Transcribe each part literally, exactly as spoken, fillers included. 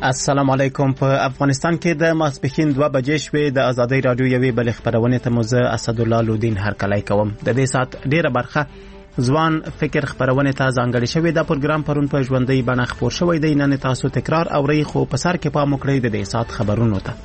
السلام علیکم. په افغانستان کې د ماسپښین دوه بجې شوې. د ازادۍ رادیو یوې بلې خبرونې ته موزه اسدالله لودین هرکلی کوم. د دې سات ډیره برخه ځوان فکر خبرونه ته ځانګړې شوې. دا پروګرام پرون په ژوندۍ بڼه خپور شوی دی. نن تاسو تکرار اورئ، خو په سر کې پام وکړئ د دې سات خبرونو ته.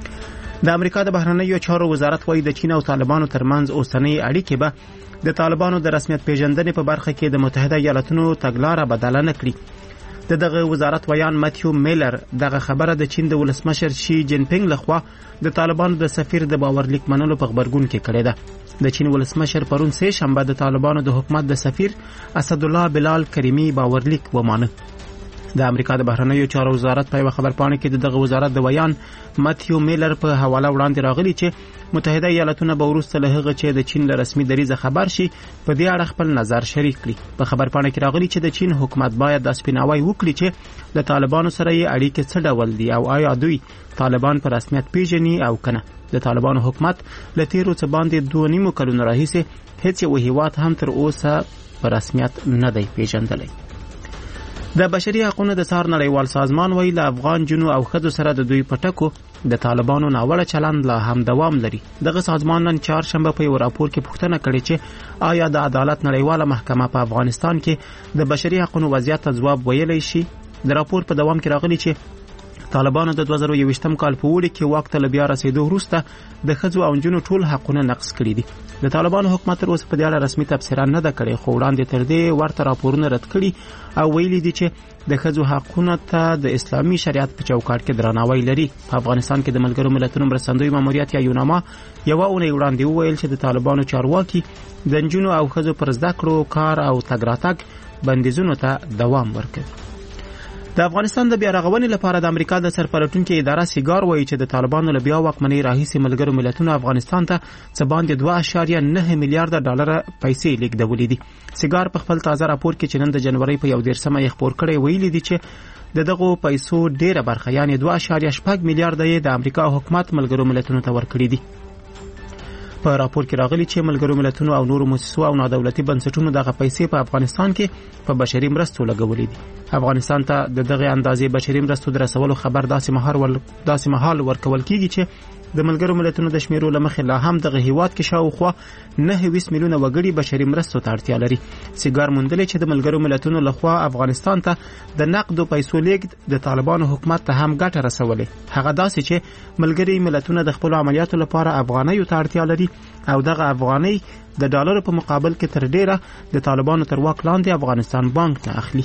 د امریکا د بهرنیو چارو وزارت وايي د چین او طالبانو ترمنځ اوسنۍ اړیکې به د طالبانو د رسمیت پیژندنې په برخه کې د متحده ایالاتونو تګلاره بدله نه کړي. د دغه وزارت ویان ماتیو میلر دغه خبره د چین د ولسمشر شي جین پینګ لخوا د طالبانو د سفیر د باورلیک منلو په خبرګون کې کړې ده. د چین ولسمشر پرون سه شنبه د طالبانو د حکومت د سفیر اسدالله بلال کریمی باورلیک ومانه. د امریکا د بهرنیو چارو وزارت په خبرپاڼه کې دغه وزارت د ویان ماتیو میلر په حواله وړاندې راغلی چې متحده ایالاتونه به وروسته له هغه چې د چین له رسمي دریځه خبر شي په دې اړه خپل نظر شریک کړي. په خبرپاڼه کې راغلی چې د چین حکومت باید د سپیناوي وکړي چې د طالبانو سره یې اړیکې څه ډول دي او آیا دوی طالبان په رسمیت پیژني او کنه. د طالبانو حکومت له تیرو څه باندې دوه نیمو کلونو راهیسې هیڅ یو هیواد هم تر اوسه په رسمیت نه دی پیژندلی. د بشري حقوقو د څار نړیوال سازمان ویل له افغان جنو او خځو سره د دوی پټکو د طالبانو ناوړه چلند لا هم دوام لري. دغه سازمان نن چهارشنبه په یو راپور کې پوښتنه کړې چې آیا د عدالت نړیواله محکمه په افغانستان کې د بشري حقوقو وضعیت ته ځواب ویلی شي. د راپور په دوام کې راغلی چې طالبانو د دوه زره یوویشتم کال په وړي کې واک ته بیا رسیدو وروسته د خځو او نجونو ټول حقونه نقض کړي دي. د طالبانو حکومت تر اوسه په دې اړه رسمي تبصره نه ده کړې، خو وړاندې تر دې ورته راپورونه رد کړي او ویلي دي چې د خځو حقونه ته د اسلامي شریعت په چوکاټ کې درناوی لري. په افغانستان کې د ملګرو ملتونو مرستندوی ماموریت یا یوناما یوه اونۍ وړاندې وویل چې د طالبانو چارواکي د نجونو او خځو پر زده کړو، کار او تګ راتګ بندیزونو ته دوام ورکوي. د افغانستان د بیا رغونې لپاره د امریکا د سرپلټونکو اداره سیګار وایي چې د طالبانو له بیا واکمنۍ راهیسې ملګرو ملتونو افغانستان ته څه باندې دوه اعشاریه نه میلیارډ ډالر پیسې لیږدولې دي. سیګار په خپل تازه راپور کې چې نن د جنوري په یو دېرشمه یې خپور کړی ویلي دي چې د دغو پیسو ډیره برخه یعنې دوه اعشاریه شپږ میلیارډ یې د امریکا حکومت ملګرو ملتونو ته ورکړي دي. په راپور کې راغلی چې ملګرو ملتونو او نورو مؤسسو او نادولتي بنسټونو دغه پیسې په افغانستان کې په بشري مرستو لګولې دي. افغانستان ته د دغه اندازې بشري مرستو د رسولو خبر داسې مهال ول داسې مهال ورکول کیږي چې د ملګرو ملتونو د شمیرو لمخې لا هم دغه هیواد کې شاوخوا نه ویس میلیونه وګړي بشري مرستو ته اړتیا لري. سیګار موندلې چې د ملګرو ملتونو لخوا افغانستان ته د نقدو پیسو لیږد د طالبانو حکومت ته هم ګټه رسولې. هغه داسې چې ملګري ملتونه د خپل عملیاتو لپاره افغانیو ته اړتیا لري او دغه افغاني د ډالرو په مقابل کې تر ډیره د طالبانو تر واک لاندې افغانستان بانک نه اخلي.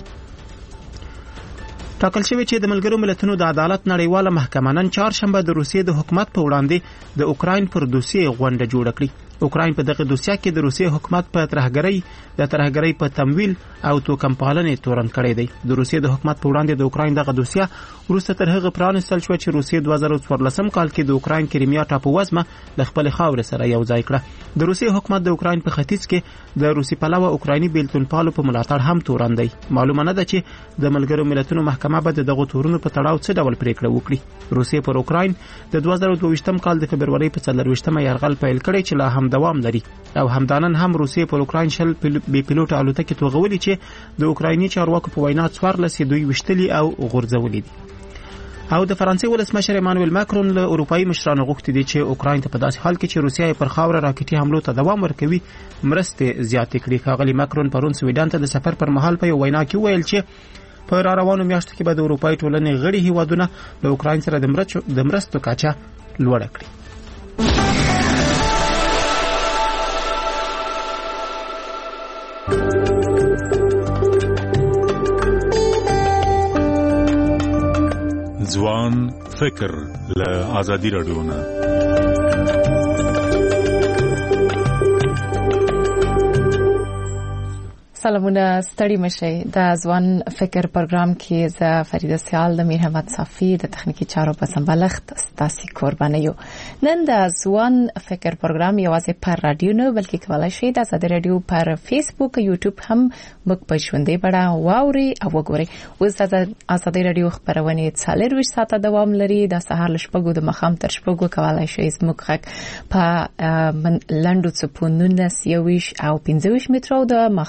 ټاکل شوی چې د ملګرو ملتونو د عدالت نړیواله محکمه نن چهارشنبه د روسیې د حکومت په وړاندې د اوکراین پر دوسیې غونډه جوړه کړي. اوکراین په دغه دوسیه کې د روسیې حکومت په ترهګرۍ د ترهګرۍ په تمویل او توکم پالنې تورن کړی دی. د روسیې د حکومت په وړاندې د اوکراین دغه دوسیه وروسته تر هغه پرانستل شو چې روسیې دوه زره څوارلسم کال کې د اوکراین کریمیا ټاپووزمه د خپل خاورې سره یو ځای کړه. د روسیې حکومت د اوکراین په ختیځ کې د روسي پلوه اوکرایني بیلتونپالو په ملاتړ هم تورن دی. معلومه نه ده چې د ملګرو ملتونو محکمه به دغه تورونو په تړاو څه ډول پریکړه وکړي. روسیې پر اوکراین د دوه زره دوه ویشتم کال د فبرورۍ په څلرویشتمه یرغل پیل کړی چې لا هم دوام لري او همدانن هم روسیې پر اوکراین شل بې پیلوټه الوتکې توغولې چې د اوکرایني چارواکو په وینا څوارلس دوی وشتلي او غورځولي دي. او د فرانسې ولسمشر ایمانوئل ماکرون له اروپایي مشرانو غوښتي دي چې اوکراین ته په داسې حال کې چې روسیه پر خاوره راکټي حملو ته دوام ورکوي مرستې زیاتې کړي. ښاغلي ماکرون پرون سویډن ته د سفر پر مهال په یو وینا کې ویل چې په را روانو میاشتو کې به د اروپایي ټولنې غړي هیوادونه له اوکراین سره د مرستو کچه لوړه کړي. ځوان فکر له ازادي رادیو نه. سلامونه، ستړي مشئ. د ځوان فکر پروګرام کې زه فریده سیال د میر احمد صافی د تخنیکی چارو په سمبالښت ستاسو قربانه یو. نن د ځوان فکر پروګرام یوازې پر رادیو نه بلکې کولای شئ د ازادي رادیو پر فیسبوک او یوټیوب هم موږ په ژوندۍ بڼه واوري او وګورئ. اوس د ازادي رادیو خبرونه څلور ساعته دوام لري. د سهار له شپږو د مخام تر شپږو کولای شئ زموږ غږ په لنډو څپو نولس یوویشت او پنځه ویشت مترو د مخام له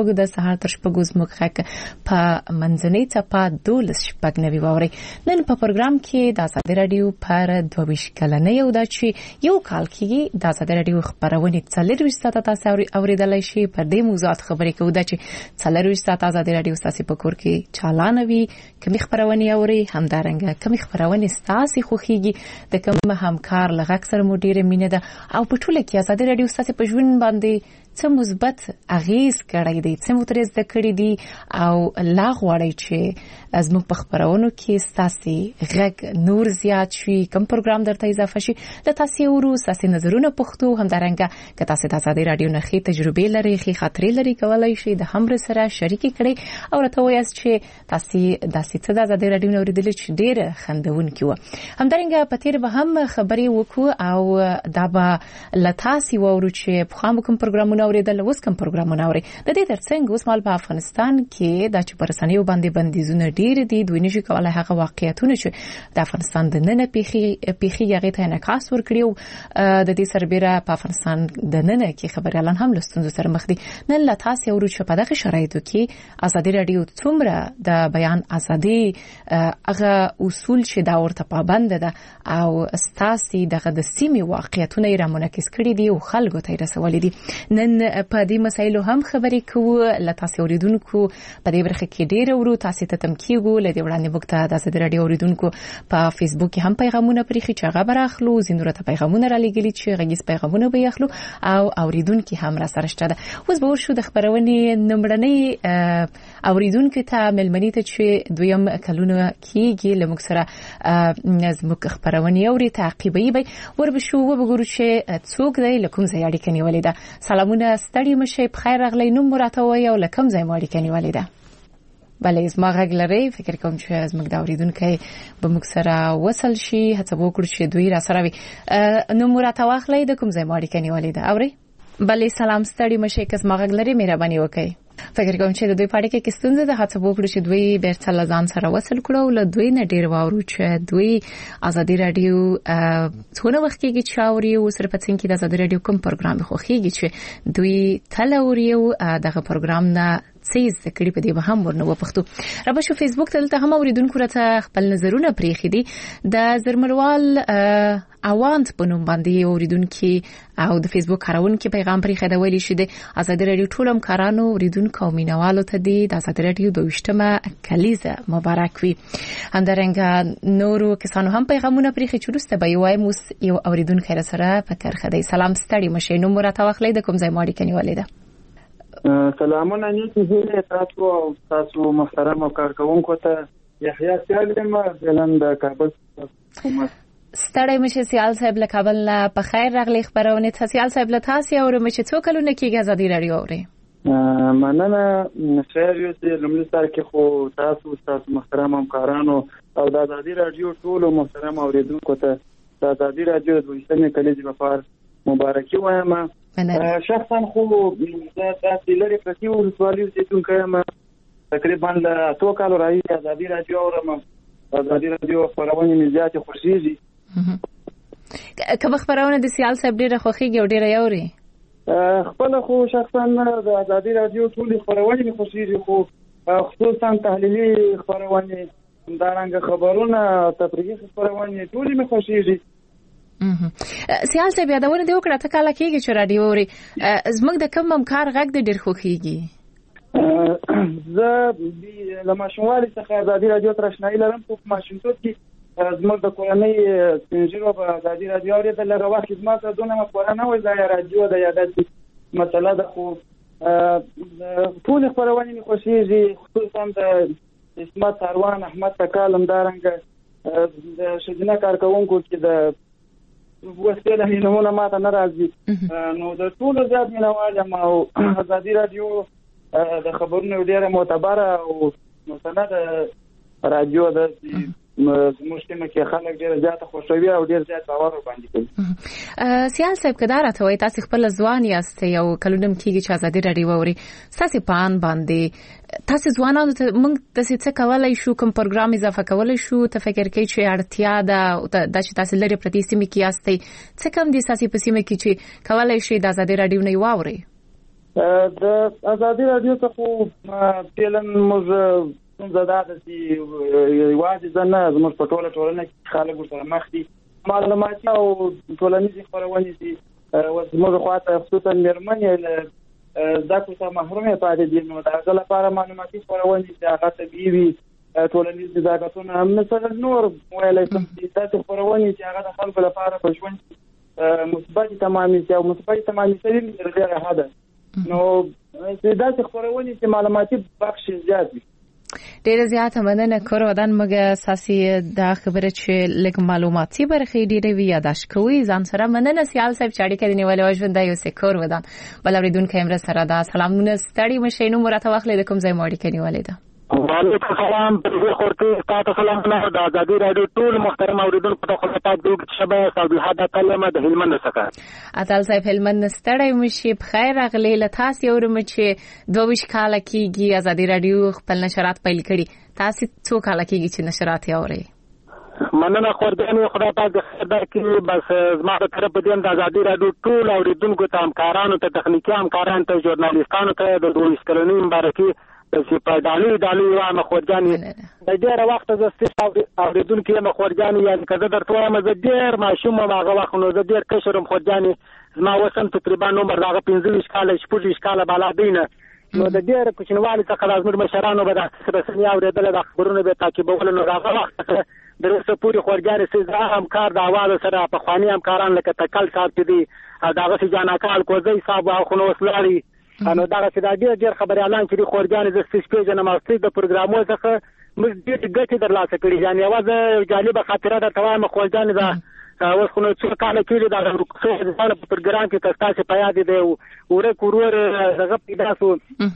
شپږو د سهار تر شپږو زموږ غږ په منځنۍ څپه دولس شپږ نوي واوري. نن په پروګرام کې د ازادي رادیو پر دوه ویشت کلنۍ او د چې یو کال کې د ازادي رادیو خبرونه څلورویشت ساعته تاسو اوریدلای شي. پر دې موضوعات خبرې کوو د چې څلورویشت ساعته ازادي رادیو تاسو په کور کې چالان وي، کومې خبرونه اوري، همدارنګه کومې خبرونه تاسو خوخيږي، د کوم همکار لغږ سره مو ډیره مینه ده او په ټوله کې ازادي رادیو تاسو په ژوند باندې څه مثبت اغیز کړی دی، څه مو ترې زده کړی دي او لا غواړئ چې زموږ په خبرونو کې تاسو غږ نور زیات شي، کوم پروګرام درته اضافه شي، د تاسو ورو تاسو نظرونه پښتو همدارنګه که تاسو د ازادي رادیو نه خې تجربه لري، خې خاطرې لري، کولای شي د همر سره شریک کړئ او راته وایاست چې تاسو د څه د ازادي رادیو نه اوریدل چې ډیره خندونکې و. همدارنګه په تیر به هم خبرې وکړو او دا به لتاسي وورو چې په خامو کوم پروګرامونه اوریدل، اوس کوم پروګرامونه اوري. د دې ترڅنګ اوس مال په افغانستان کې د چې پرسنیو باندې بندیزونه ډیر دي، دوی نشي کولای هغه واقعیتونه چې د افغانستان د نن پیخي پیخي هغه ته انعکاس ورکړي. د دې سربېره په افغانستان د نن کې خبريالان هم لستونزو سره مخ دي. نن لا تاسو ورو چې په دغه شرایطو کې ازادي رادیو څومره د بیان ازادي هغه اصول چې دا ورته پابند ده او ستاسي دغه د سیمې واقعیتونه یې رامنعکس کړي دي او خلکو ته رسولي دي. نن په دې مسایلو هم خبرې کوو. له تاسو اوریدونکو په دې برخه کې ډېر ورو تاسو ته تم کیږو. له دې وړاندې وخت د ازادي رادیو اوریدونکو په فیسبوک کې هم پیغامونه پرېخي چې هغه براخلو، زینو ته پیغامونه را لګیلي چې غږیز پیغامونه به یخلو او اوریدونکو هم را سره شته. اوس به ورشو د خبرونې نمبرنۍ اوریدونکو ته ملمنې ته چې دویم کلونه کېږي له موږ سره زموږ خبرونه اوري تعقیبي به ور بشو و بګورو چې څوک دی لکم ځای اړیکه نیولې ده. سلامونه ستړي مشه، بخیر راغلی، نوم مراته وای او لکم ځای مو اړیکه نیولې ده. بله زما غږ لري، فکر کوم چې زموږ د اوریدونکو به موږ سره وصل شي. هڅه وکړو چې دوی را سره وي. نوم مراته واخلئ، د کوم ځای مو اړیکه نیولې ده. اوري بله سلام ستړي مشه، که زما غږ لري مهرباني وکړئ. فکر کوم چې د دوی پاړې کې ستونزه ده. هڅه وکړو چې دوی بیرته لزان سره وصل کړو. له دوی نه ډیر واورو چې دوی ازادي رادیو څونه وخت کې چاوري او سره پڅین کې د ازادي رادیو کوم پروګرام خوخيږي چې دوی تلوريو دغه پروګرام نه سیز کړي په دې به هم ورنو پښتو. را به شو فیسبوک ته دلته هم اوریدونکو راته خپل نظرونه پریخي دي. د زرمروال اواند په نوم باندې اوریدونکو او د فیسبوک کارونکو پیغام پریخي دا ویلي شي د ازادي رادیو ټولم کارانو اوریدونکو او مینوالو ته دی د ازادي رادیو دویشتمه کلیزه مبارک وي. همدارنګه نورو کسانو هم پیغامونه پریخي چې لسته به یو موس یو اوریدونکو را سره فکر خدای. سلام ستړي مشه، نو مرته واخلې د کوم ځای ماړي کني ولیدا. سلامونه نیتی هیله تاسو او تاسو محترم کارکونکو ته. یحیی سالم بلند د کابل. ستړی مشه سیال صاحب له کابل نه په خیر راغلی. خبرونه ته سیال صاحب له تاسو او مشه څو کلونه کېږي ازادي رادیو اوري. مننه خیر یو چې لمړی سره کې خو تاسو تاسو محترم همکارانو او د ازادي رادیو ټول محترم اوریدونکو ته د ازادي رادیو د دویشتمې کلیزې لپاره مبارکي وایم. شخصا خو د تاسو لري پرتی ولسوالۍ زیتونکو یم. تقریبا له څو کالو راځي ازادي رادیو اورم. ازادي رادیو خبرونه مې زیات خوښیږي. کوم خبرونه د سیال صاحب ډیره خوښیږي او ډیره یوري؟ خپل خو شخصا د ازادي رادیو ټول خبرونه مې خوښیږي، خو خصوصا تحلیلي خبرونه، همدارنګه خبرونه تفریحي خبرونه ټول مې خوښیږي. سیال صاحب یادونه دی وکړه ته کله کېږي چې رادیو اوري. زموږ د کوم همکار غږ د ډیر خوښیږي؟ زه له ماشوموالي څخه ازادي رادیو تر آشنایي لرم. په ماشومتوب کې زموږ د کورنۍ سپینږیرو په ازادي رادیو اورېدل. هغه وخت زما ته دونه خبره نه وه دا رادیو د یادت مسله ده، خو ټولې خپرونې مې خوښېږي، خصوصا د عصمت اروان، احمد تکال، همدارنګه د ښځینه کارکوونکو کې د وسیله نومونه ماته نه راځي. نو د ټولو زیات مینوال یم او ازادي رادیو د خبرونو ډیره معتبره او مستنده رادیو ده چې زموږ ټیم کې خلک ډیر زیات خوشوي او ډیر زیات باور باندې کوي. سیال صاحب کدار ته وای تاسو خپل ځوان یاست یو کلونم کېږي چې ازادي رادیو ووري تاسو پان باندې تاسو ځوانانو ته موږ تاسو څه کولای شو کوم پروګرام اضافه کولای شو ته فکر کوي چې اړتیا ده د چې تاسو لري پرتی سیمه کې یاستئ څه کوم دي ساسي په سیمه کې چې کولای شي د ازادي رادیو نه ووري؟ د ازادي رادیو څخه پیلن موږ زړه د سی واځي ځنه زموږ په ټوله ټولنه کې خلک سره مخ دي معلوماتي او ټولنیزې خبرونه دي زموږ خواته خصوصا مېرمنې دا کومه محرومه پاتې دي نو دا غل لپاره معلوماتي خبرونه دي هغه طبيعي ټولنیز ځاګتونه هم مثلا نور ویلای شم چې تاسو خبرونه چې هغه د خلکو لپاره په ژوند مثبت تمامي او مثبت تمامي سره لري هدا نو دا چې خبرونه چې معلوماتي بخش زیات دي ډیره زیاته مننه کور ودان مګه اساسي دا خبره چې لګ معلوماتي برخې ډیره وی یاداش کوي ځان سره مننه سیال صاحب چاړي کې دی نیولې وژوند یو سکور ودان بل اوریدون کیمرا سره دا سلامونه ستړي مشینو مرته واخلې د کوم ځای موړي کې نیولې ده وعلیکم السلام په خورته تاسو سلام د ازادي رادیو ټول محترم اوریدونکو ته خدمت کوم شبه صاحب هدا کلمه د هلمند څخه اتل صاحب هلمند ستړی مشي بخیر اغلی لتاس یو رم چې دوه کال کېږي ازادي رادیو خپل نشرات پیل کړي تاسو څو کال کېږي چې نشرات یې اوري مننه خورګانو خدای پاک خبر کړي بس زما د طرف د ازادي رادیو ټول اوریدونکو ته همکارانو ته تخنیکی همکارانو ته ژورنالیستانو ته د دوه کلونی مبارکي چې په دالي دالي و مخورجاني د ډېر وخت زسته اوریدونکو یې مخورجاني یعنی کزه درته ما زه ډېر ماشوم ما هغه وخت نو زه ډېر کشرم خورجاني زما وسم تقریبا نمبر دغه پنځه کال شپږ کال بالا دینه نو د ډېر کوچنوالي څخه لازم مشرانو به د رسمي اوریدل د خبرونو به تعقیبول نو هغه وخت درسه پوری خورجاني سره همکار د اواز سره په خواني همکاران لکه تکل صاحب دي دغه جاناکال کوزي صاحب او خو نو وسلاري انو دا چې دا ډېر ډېر خبري اعلان کړي خورجانې د سټیج پیج نه ماستي د پروګرامونو څخه موږ ډېر ګټه درلاسه کړې یعنی اواز جالب خاطره ده تمام خورجانې دا اوس خو نو څو کال کېږي دا ورکو ځان په پروګرام کې تاسو په یاد دی ورې کورور هغه پیدا سو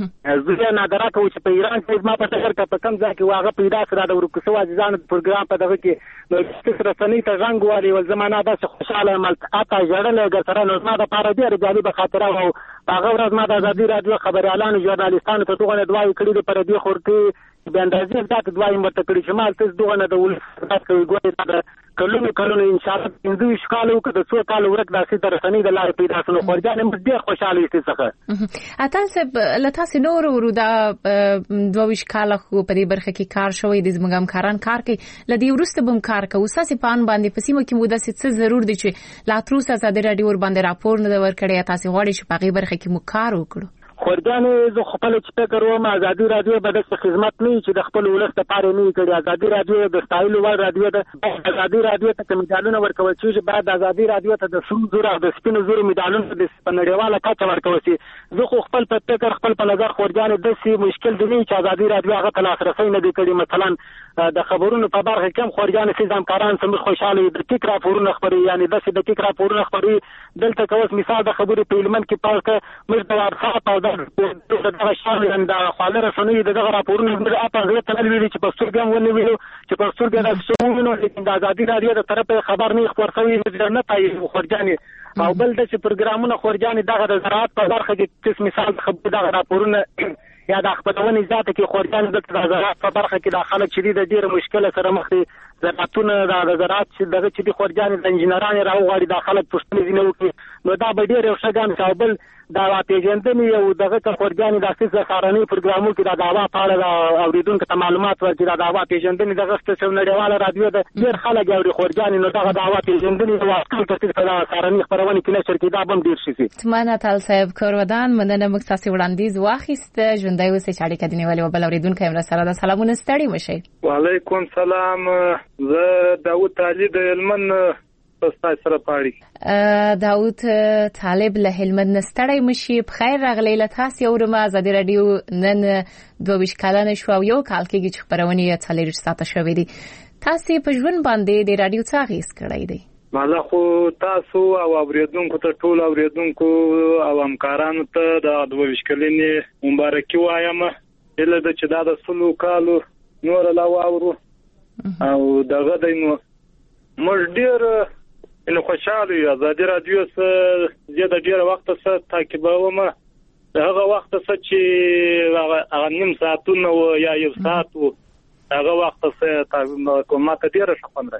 زه نه درته و چې په ایران کې ما په تخر کې په کم ځای کې واغه پیدا سره د ورکو سو ځان پروګرام په دغه کې نو څه رسنۍ ته څنګه وایي ول زمانہ د خوشاله ملت اته جوړل ګرځره نو ما د پاره ډېر جالب خاطره و هغه ورځ ما د ازادي رادیو خبري اعلان ژورنالیستانو ته دغه دوايي کړی د پر دې خورته به اندازې ذات دوايي مرته کړی چې ما تاسو دغه نه د ولس کوي ګوي دا کلونو کلونو ان شاء الله پنځه شکالو کې د څو کال ورک داسې درسنی د لارې پیدا شول خورجانې مې ډېر خوشاله یې څخه اته سب لته نور ورو دا دوه شکاله خو په دې برخه کې کار شوی د زمګم کاران کار کوي لدی ورسته بم کار کوي اساسي پان باندې پسیمو کې موده څه ضرور دي چې لا تروس ازادي رادیو ور باندې راپور نه ور کړی تاسو غواړئ چې په غي برخه کې مو کار وکړو خورجانې زه خپل چې فکر وم ازادي رادیو به د خدمت نه چې د خپل ولس لپاره نه کړی ازادي رادیو د ستایلو ور رادیو د ازادي رادیو ته مډالونه ورکول چې بعد ازادي رادیو ته د سون زور او د سپینو زور مډالونه د سپنړیواله کاته ورکول شي زه خو خپل په فکر خپل په نظر خورجانې د سي مشکل دی چې ازادي رادیو هغه ته لاسرسي نه دی کړی مثلا د خبرونو په برخه کې هم خورجانې سي ځمکاران سم خوشاله د ټیک راپورونه خبري یعنی د سي د ټیک راپورونه خبري دلته کوس مثال د خبرې په علمن کې پاکه مې د وارخه او د دغه شامل د خاله رسنۍ دغه راپورونه د اپا غوښتل ویلي چې په سترګم ونی ویلو چې په سترګم د سمونو د ازادي رادیو د طرفه خبر نه خبر شوی نه پای خورجانې او بل د پروګرامونو خورجانې دغه د زراعت په برخه کې کیس مثال خبر دغه راپورونه یا د خپلونې ذات کې خورجانې د زراعت په برخه کې د خلک شدید ډیره مشکله سره مخ دي زراعتونه د زراعت چې دغه چې د خورجانې د انجنیرانو راوغړي د خلک پښتنې نه وکړي نو دا به ډیره یو شګان کابل دا پیژندنې یو دغه خورجانې د اساس سارنې پروګرامو کې د دعوا په اړه اوریدونکو ته معلومات ورکړي د دعوا پیژندنې دغه ستاسو نړیواله رادیو د ډیر خلک اوري خورجانې نو دغه دعوا پیژندنې د واسطه کې د سارنې خبرونه کې نشر کې دا بم ډیر شي تمنه تل صاحب کورودان مننه موږ تاسو وړاندیز واخیسته ژوندۍ اوسې چاړي کې دی نیولې وبل اوریدونکو هم سره د سلامونه ستړي مشي وعلیکم سلام زه داوود علي د هلمند تاسو سره پاړي داوود طالب له هلمند ستړی مشي بخیر راغلی له تاسو یو رمه ازادي رادیو نن دوه کلن شو او یو کال کې چې خبرونه یې څلور ساعته شوې دي تاسو په ژوند باندې د رادیو څه غیس کړی دی مالا خو تاسو او اوریدونکو ته ټول اوریدونکو او همکارانو ته د دوه کلنې مبارکي وایم اله د چې دا د سلو کالو نور لا واورو او دغه دینو موږ ډیر نو خوشاله یو ازادي رادیو سره زیاده ډیر وخت سره تعقیبوم هغه وخت سره چې هغه نیم ساعتونه یا یو ساعت هغه وخت سره کومه ته ډیر شپندره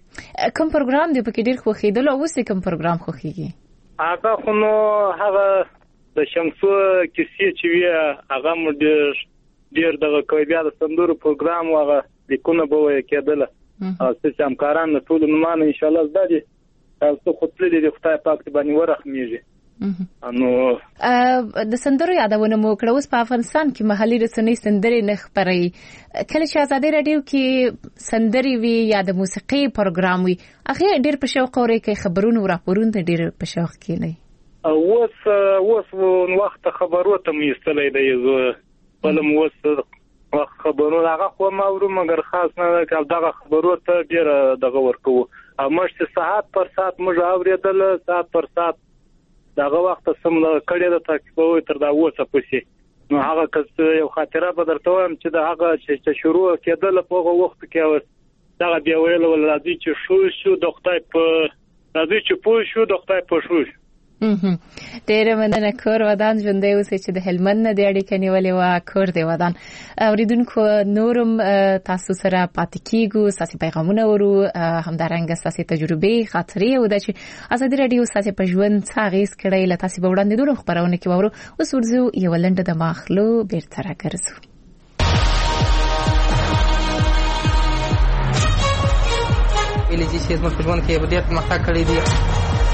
کوم پروګرام دی په کې ډیر خوخیدل او اوس کوم پروګرام خوخیږي هغه خو نو هغه د شمسو کیسې چې وی هغه مو ډیر ډیر دغه کوي بیا د سندرو پروګرام هغه لیکونه به وي کېدله او چې همکاران ټول نومانه ان شاء الله زده دي تاسو خو تل دې خدای پاک ته باندې ورحمېږي. نو د سندرو یادونه مو کړو اوس په افغانستان کې محلي رسنۍ سندري نه خبري کله چې آزادي رادیو کې سندري وی یا د موسیقي پروګرام وی هغه ډېر په شوق اوري کې خبرونه او راپورونه ډېر په شوق کې نه اوس اوس وخت خبرو ته مېستلې دی زه بلم اوس خبرونه هغه خو ما ورو مګر خاص نه کال دغه خبرو ته ډېر دغه ورکو او مشت ساعت پر ساعت موږ اوریدل ساعت پر ساعت دغه وخت سم کړی د تاکي تر دا وڅ پسې نو هغه کس یو خاطره به درته وایم چې د هغه چې شروع کېدل په هغه وخت کې دا بیا ویل ول راځي چې شو شو د خدای په راځي چې پوه شو د خدای په شو ډېر مننه کور ودان ژوندې اوسې چې د هلمند نه د اړیکې نیولې و کور دی ودان اوریدونکو نورم تاسو سره پاتې کیږو ساسي پیغامونه ورو همدارنګه ساسي تجربې خاطرې او د چې آزادي رادیو ساسي په ژوند څاغیس کړي ل تاسو به وړاندې دوه خبرونه کې ورو اوس ورزو یو لنډه د ماخلو بیرته راګرځو ویلې چې زموږ په ژوند کې به ډېر مخه کړی دی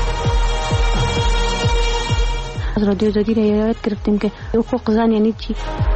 از رادیو آزادی را گرفتیم که حقوق زن یعنی چی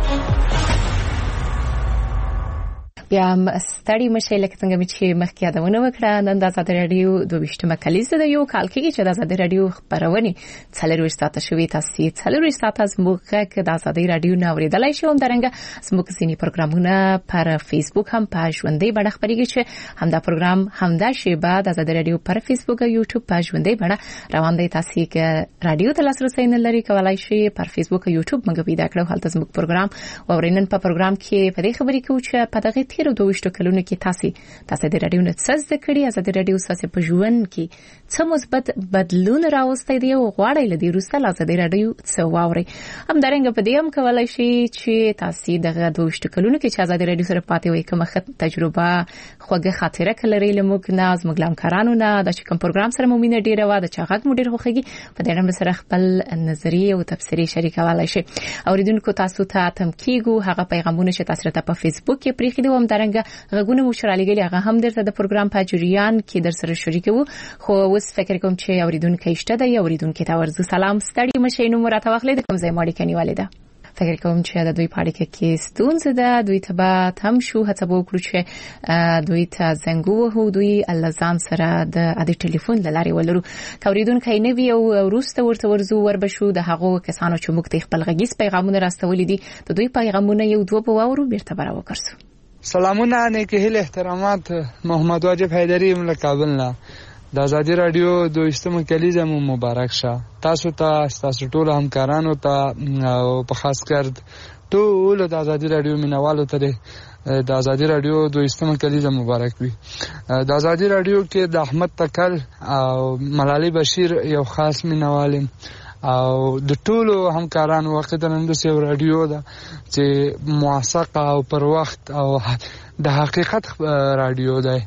بیا ستړي مشه لکه څنګه چې مخکې یادونه وکړه نن د آزادي رادیو دوه کلیزه د یو کال کې چې د آزادي رادیو خبرونه څلور ساعته شوي تاسو څلور ساعته از موږ د آزادي رادیو نه اوریدلای شو همدارنګه زموږ ځینی پروګرامونه پر فیسبوک هم په ژوندۍ بڼه خبرېږي چې همدا پروګرام همدا شی بعد آزادي رادیو پر فیسبوک او یوټیوب په ژوندۍ بڼه روان دی تاسو کې رادیو ته لاسرسي نه لري کولای شي پر فیسبوک او یوټیوب موږ پیدا کړو هلته زموږ پروګرام او رینن په پروګرام کې په دې خبرې کې چې په دغه تیر دوه کلونو کې تاسو تاسو د رادیو نه څه زده کړی آزادي رادیو تاسو په ژوند کې څه مثبت بدلون راوستي دی او غواړی لدی روسه آزادي رادیو څه واوري همدارنګه په دې هم کولای شي چې تاسو دغه دوه کلونو کې چې آزادي رادیو سره پاتې وي کومه تجربه خوږه خاطره کلري لموږ نه از مګلام کارانو نه د کوم پروګرام سره مومینه ډیره و د چاغک مدیر خوخيږي په دې اړه سره خپل نظریه او تفسیری شریکولای شي اوریدونکو تاسو ته تم کیږي هغه پیغامونه چې تاسو ته په فیسبوک کې پریخي دوم درنګ غوونه مو شرالګلی هغه هم درته د پروګرام په جریان کې در سره شریک وو خو اوس فکر کوم چې اوریدونکو شته د اوریدونکو ته ورزو سلام ستړي مشه نو مرته واخلې د کوم ځای ماړي کني والده فکر کوم چې د دوی پاړیکه کې ستونزه ده دوی ته به هم شو هڅه وکړو چې دوی ته زنګ وهو دوی الزام سره د اده ټلیفون لاري ولرو کوریدونکو نه وی او روسته ورته ورزو ور بشو د هغه کسانو چې موږ ته خپل غږیز پیغامونه راستولې دي د دوی پیغامونه یو دوه په واورو بیرته برابر وکړو سلامونه نیکه هیله احترامات محمد واجب حیدری من کابل نه د آزادي رادیو دویشتمه کلیزه مو مبارک شه تاسو ته تاسو ټول همکارانو ته او په خاص کر ټول د آزادي رادیو مینوالو ته د آزادي رادیو دویشتمه کلیزه مبارک وي د آزادي رادیو کې د احمد تکل او ملالي بشیر یو خاص مینوالم او د ټولو همکارانو وخت د نن د سیو رادیو دا چې موثقه او پر وخت او د حقیقت رادیو دی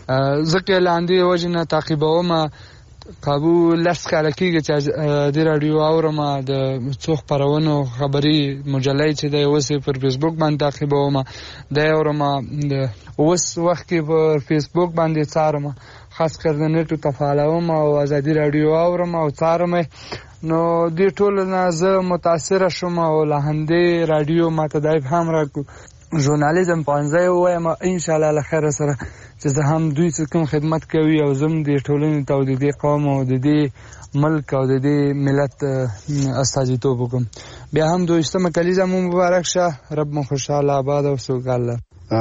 ځکه لاندې وجنه تعقیبوم قابو لس کال کېږي چې د رادیو اورم د څو خبرونو خبري مجلې چې د اوسې پر فیسبوک باندې تعقیبوم د اورم اوس وخت کې په فیسبوک باندې څارم خاص کر د نت تفاعلوم او آزادي رادیو اورم او څارم نو دې ټول نه زه متاثر شوم او لاندې رادیو ماته دای هم راکو ژورنالیزم پانځه وایم ان شاء الله له خیر سره چې زه هم دوی څخه کوم خدمت کوي او زم دې ټولنې ته د دې قوم او د دې ملک او د دې ملت استازیتوب وکم بیا هم دویشتمه کلیزه مو مبارک شه رب مو خوشاله آباد او سوګاله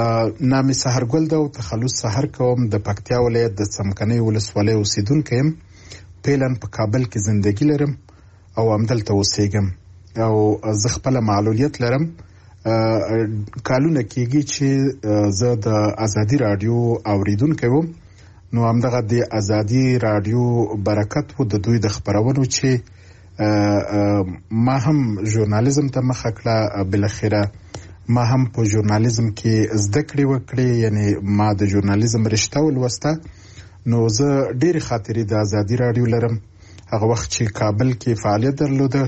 نامي سحرګل د تخلص سحر کوم د پکتیا ولایت د څمکني ولسوالۍ اوسیدونکو يم پیلن په کابل کې ژوندۍ لرم او همدلته اوسېږم او زه خپل معلولیت لرم کالونه کېږي چې زه د آزادي رادیو اوریدونکو وم نو همدغه د آزادي رادیو برکت وو د دوی د خبرونو چې ما هم ژورنالیزم ته مخه کړه بلخره ما هم په ژورنالیزم کې زده کړې وکړې یعنی ما د ژورنالیزم رشته ولوسته نو زه ډېر خاطرې د آزادي رادیو لرم هغه وخت چې کابل کې فعالیت درلوده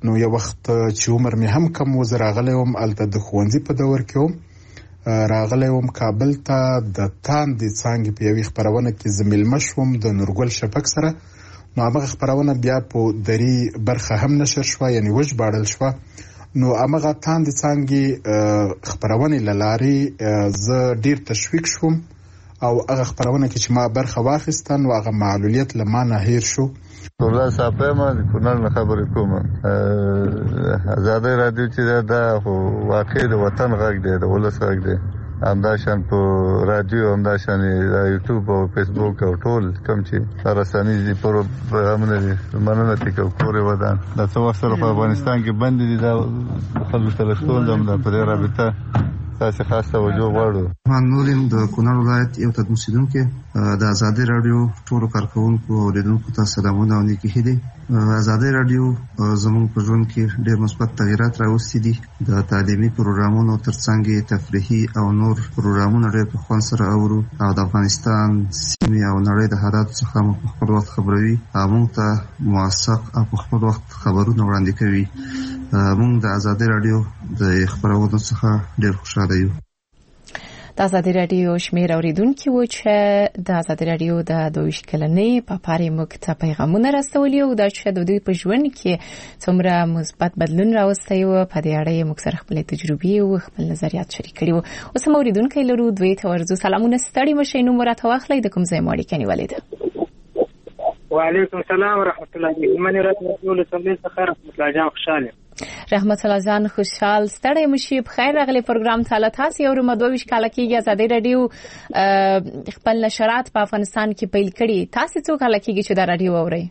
نو یو وخت چې عمر مې هم کم و، زه راغلی وم هلته د ښوونځي په دور کې وم. راغلی وم کابل ته د تاندې څانګې په یوې خپرونه کې زه میلمه شوم د نورګل شفق سره. نو همغه خپرونه بیا په دري برخه هم نشر شوه، یعنې وژباړل شوه. نو همغه تاندې څانګې خپرونې له لارې زه ډېر تشویق شوم او هغه خپرونه کې چې ما برخه واخیسته نو هغه معلولیت له ما نه هیر شو. الله صاحب ما د کونړ نه خبرې کوم. آزادۍ رادیو چې دا خو واقع د وطن غږ دی، د ولس غږ دی. همداشان په رادیو، همداشان د یوټیوب او فیسبوک او ټول کوم چې رسنیز پروګرامونه دي مننه تکو کورې ودان د څو وخت سره په افغانستان کې بند دي. دا خلک سره ستون د پرې رابطه تاسو خاص توجه غواړو. مان نوریم د کونړ ولایت یو تدمو سیدونکو د آزادۍ رادیو ټولو کارکونکو او لیدونکو ته سلامونه او نیکی هدي. آزادۍ رادیو زموږ په ژوند کې ډېر مثبت تغیرات راوستي دي. د تعلیمي پروګرامونو ترڅنګ تفریحي او نور پروګرامونه ډېر په خوند سره اورو او د افغانستان سیمې او نړۍ د حالاتو څخه مو په خپل وخت خبروي. موږ ته موثق او په خپل وخت خبرونه وړاندې کوي. موږ د آزادۍ رادیو د خبرونو څخه ډېر خوشاله یو. د آزادۍ رادیو شمیر اوریدونکي و چې د آزادۍ رادیو د دویش کلنۍ په پاره موږ ته پیغامونه راستولي او دا چې د دوی په ژوند کې څومره مثبت بدلون راوستی و په دې اړه موږ سره خپل تجربې او خپل نظریات شریک کړي وو. اوس هم اوریدونکي لرو، دوی ته ورزو سلامونه ستړي مشي. نو مرته واخلئ د کوم ځای ماړي کني ولیده. وعلیکم السلام ورحمت الله. من راتلو له تملیل څخه رحمت الله جان خوشاله. رحمت الله جان خوشحال ستړی مشي. بخیر راغلی پروګرام ته. تاسو یو رمضان دویش کال کېږي آزادۍ رادیو خپل نشرات په افغانستان کې پیل کړي. تاسو څو کال کېږي چې دا رادیو اورئ؟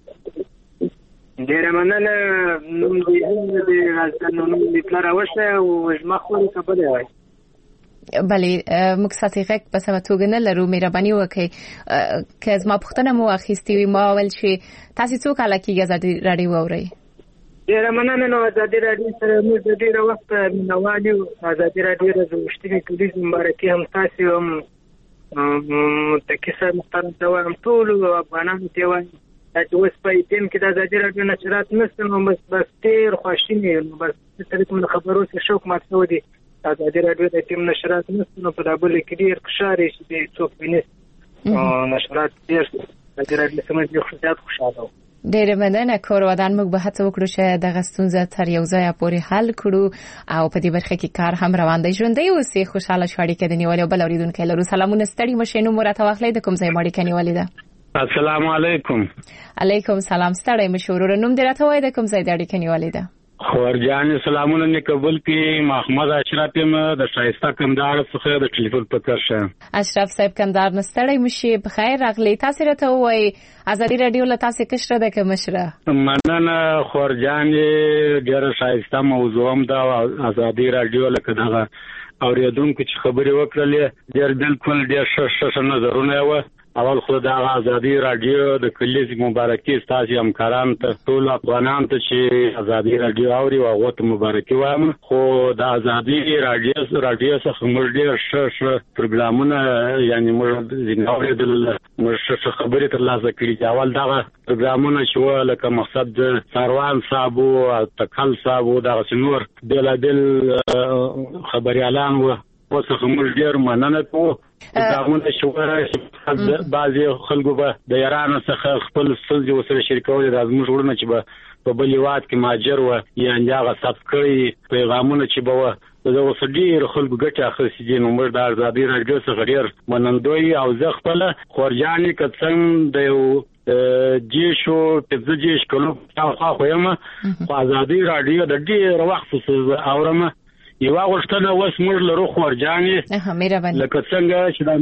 ډېر مننه. نوم دې دې راځنه نوم دې پلار اوسه او مخوري کبل وای. بله موږ ساتي غږ په سمه توګه نه لرو. مهرباني وکړئ که زما پوښتنه مو اخیستې وي ما ویل چې تاسو څو کال کېږي آزادۍ رادیو اورئ؟ ډېر مننه. نو آزادۍ رادیو سره موږ د ډېر وخت مینوال یو. آزادۍ رادیو د وشتنې کلیز مبارکي هم تاسو هم متکسر محترم ته وایم ټول افغانانو ته وایم چې اوس په ټیم کې د آزادۍ رادیو نشرات نشته نو بس بس ډېر خوشحالي نو بس ترې کوم خبرو څه شوق مات شو دي. آزادۍ رادیو د ټیم نشرات نشته نو په دابل کې ډېر خوشاله شي څوک ویني نشرات ډېر آزادۍ رادیو سمه دي خوشاله خوشاله. ډېر مننه. کور ودان موږ به هڅه وکړو چې دغه ستونزه تر یو ځای پورې حل کړو او په دې برخه کې کار هم روان دی. ژوندی اوسئ، خوشاله شاړي کې د نیولې بل اوریدونکو لرو. سلامونه ستړي مشي. نو مرته واخلئ د کوم ځای ماړي کې نیولې ده. السلام علیکم. علیکم سلام. ستړي مشي. ورور نوم دې راته وای د کوم ځای د اړیکې نیولې ده؟ خورجان سلامونه نه قبول کی. محمد اشرف یم د شایسته کندهار څخه د ټلیفون په ترشه. اشرف صاحب کندهار نستړی مشي. بخیر راغلی. تاسو راته وای آزادۍ رادیو له تاسو کشره ده که مشره؟ مننه خورجان. ډېر شایسته موضوع هم دا آزادۍ رادیو لکه دغه اوریدونکو چې خبرې وکړلې ډېر بالکل ډېر ښه ښه نظرونه و. اول خو د آزادۍ رادیو د کلیز مبارکي ستاسو همکارانو ته ټول افغانانو ته چې آزادۍ رادیو اوري او هغه ته مبارکي وایم. خو د آزادۍ رادیو رادیو څخه موږ ډېر ښه ښه پروګرامونه یعنی موږ اورېدل، موږ ښه خبرې ترلاسه کړي. چې اول دغه پروګرامونه چې و لکه مقصد د ساروان صاحب او تکل صاحب او دغسې نور بېلابېل خبریالان و. اوس موږ ډېر مننه کوو. داونه شو بعضې خلکو به د ایران څخه خپل ستونزې ورسره شریکولې. دا زموږ وروڼه چې به په بل هېواد کې مهاجر وه یعنې هغه ثبت کړي پیغامونه چې به وه د دغه څخه ډېرو خلکو ګټې اخیستې دي. نو موږ د آزادۍ رادیو څخه ډېر منندوی او زه خپله خورجانې که څنګه د یو دیشو پنځه دېرش کلو شاوخوا خو یم خو آزادۍ رادیو د ډېر وخت څخه اورم. یوه غوښتنه اوس موږ لرو خورجانې لکه څنګه چې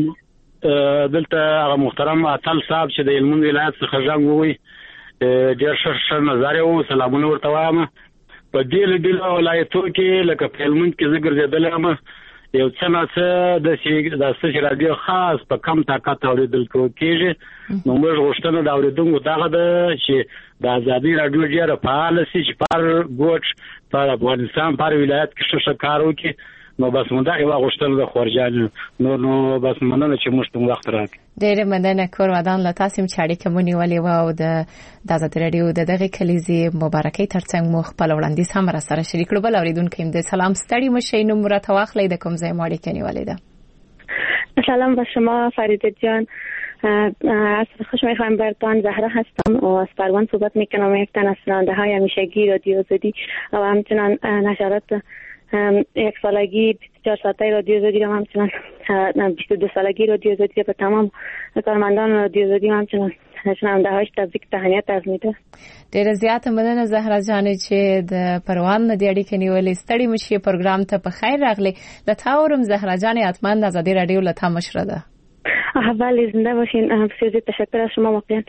دلته هغه محترم اتل صاحب چې د هلمند ولایت څخه غږ ووایي ډېر ښه ښه نظر یې و. سلامونه ورته وایم. په بېلو بېلو ولایتو کې لکه په هلمند کې زه ګرځېدلی یم یو څه نه څه داسې چې رادیو خاص په کم طاقت اورېدل کېږي. نو موږ غوښتنه د اورېدونکو دغه ده چې د آزادۍ رادیو ډېره فعاله شي چې په هر ګوټ په افغانستان په هر ولایت کې ښه ښه کار وکړي. نو بس مونږ دا یوه غوښتنه ده خورجان. نو نو بس مننه چې موږ ته وخت راکړي. ډېر مننه کور ودان له تاسو چې اړیکه مونږ ولې و او د آزادي رادیو د دغه کلیزې مبارکي ترڅنګ مو خپل وړاندیز هم را سره شریک کړو. بل اوریدونکو هم د سلام ستړي مشه نو مرته واخلې د کوم ځای ماړی کني ولیدا. سلام به شما فریده جان. از خوش میخوایم برتان زهره هستم و از پروان صحبت میکنم. یک تن از راننده های همیشگی رادیو آزادی و همچنان نشرات یک سالگی بیست و چهار ساعته رادیو آزادی و همچنان بیست و دو سالگی رادیو آزادی به تمام کارمندان رادیو آزادی و همچنان شنونده هاش تبریک تهنیت عرض می‌کنم. ډیره زیاته مننه زهره جان چې د پروان د اړیکې نیولې ستړي مشي پروګرام ته په خیر راغلی. د تاورم زهره جان حتما د آزادي رادیو له تا مشره ده. اول زنده باشین. بسیار تشکر از شما. واقعا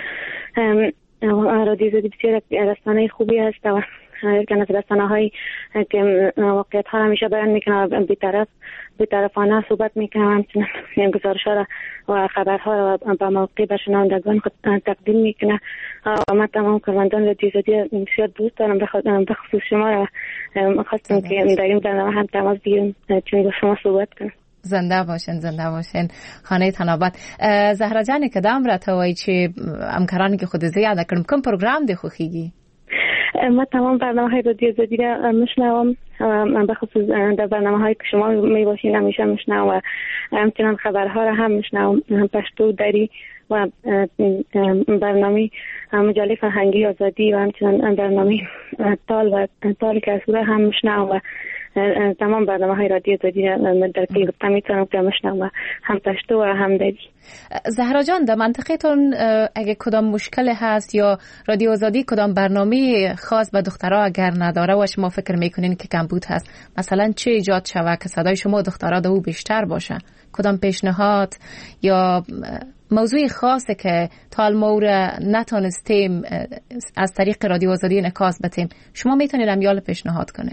رادیو آزادی بسیار رسانه خوبی هست و یکی از رسانه‌های که واقعیت‌ها همیشه بیان می‌کنه، بی‌طرف بی‌طرفانه صحبت می‌کنه، همچنین گزارش‌ها و خبرها را به موقع به شنوندگان خود تقدیم می‌کنه. و من تمام کارمندان رادیو آزادی بسیار دوست دارم، به خصوص شما را خواستم که در این برنامه هم تماس بگیریم چون با شما صحبت کنم. زنده باشین زنده باشین خانه تنابت. زهره جان کدام را ته وای چې همکارانی که خود زیاد کړم کوم پروګرام دی خوخیږي؟ ما تمام برنامه‌های رادیو آزادی را میشنوم، به خصوص در برنامه‌هایی که شما میباشین همیشه میشنوم و همچنان خبرها را هم میشنوم. پشتو دری و برنامه مجله فرهنگی آزادی و همچنان برنامه تال و تال که اصولا هم میشنوم و تمام برنامه‌های رادیو آزادی را در کل گفته میتونم که میشنوم و هم پشتو و هم دری. زهرا جان در منطقه‌تون اگه کدام مشکل هست یا رادیو آزادی کدام برنامه خاص به دخترها اگر نداره و شما فکر میکنین که کمبود هست، مثلا چه ایجاد شود که صدای شما دخترها دو بیشتر باشه؟ کدام پیشنهاد یا موضوع خاصه که تا مور نتونستیم از طریق رادیو آزادی انعکاس بدیم، شما میتونید امیال پیشنهاد کنین؟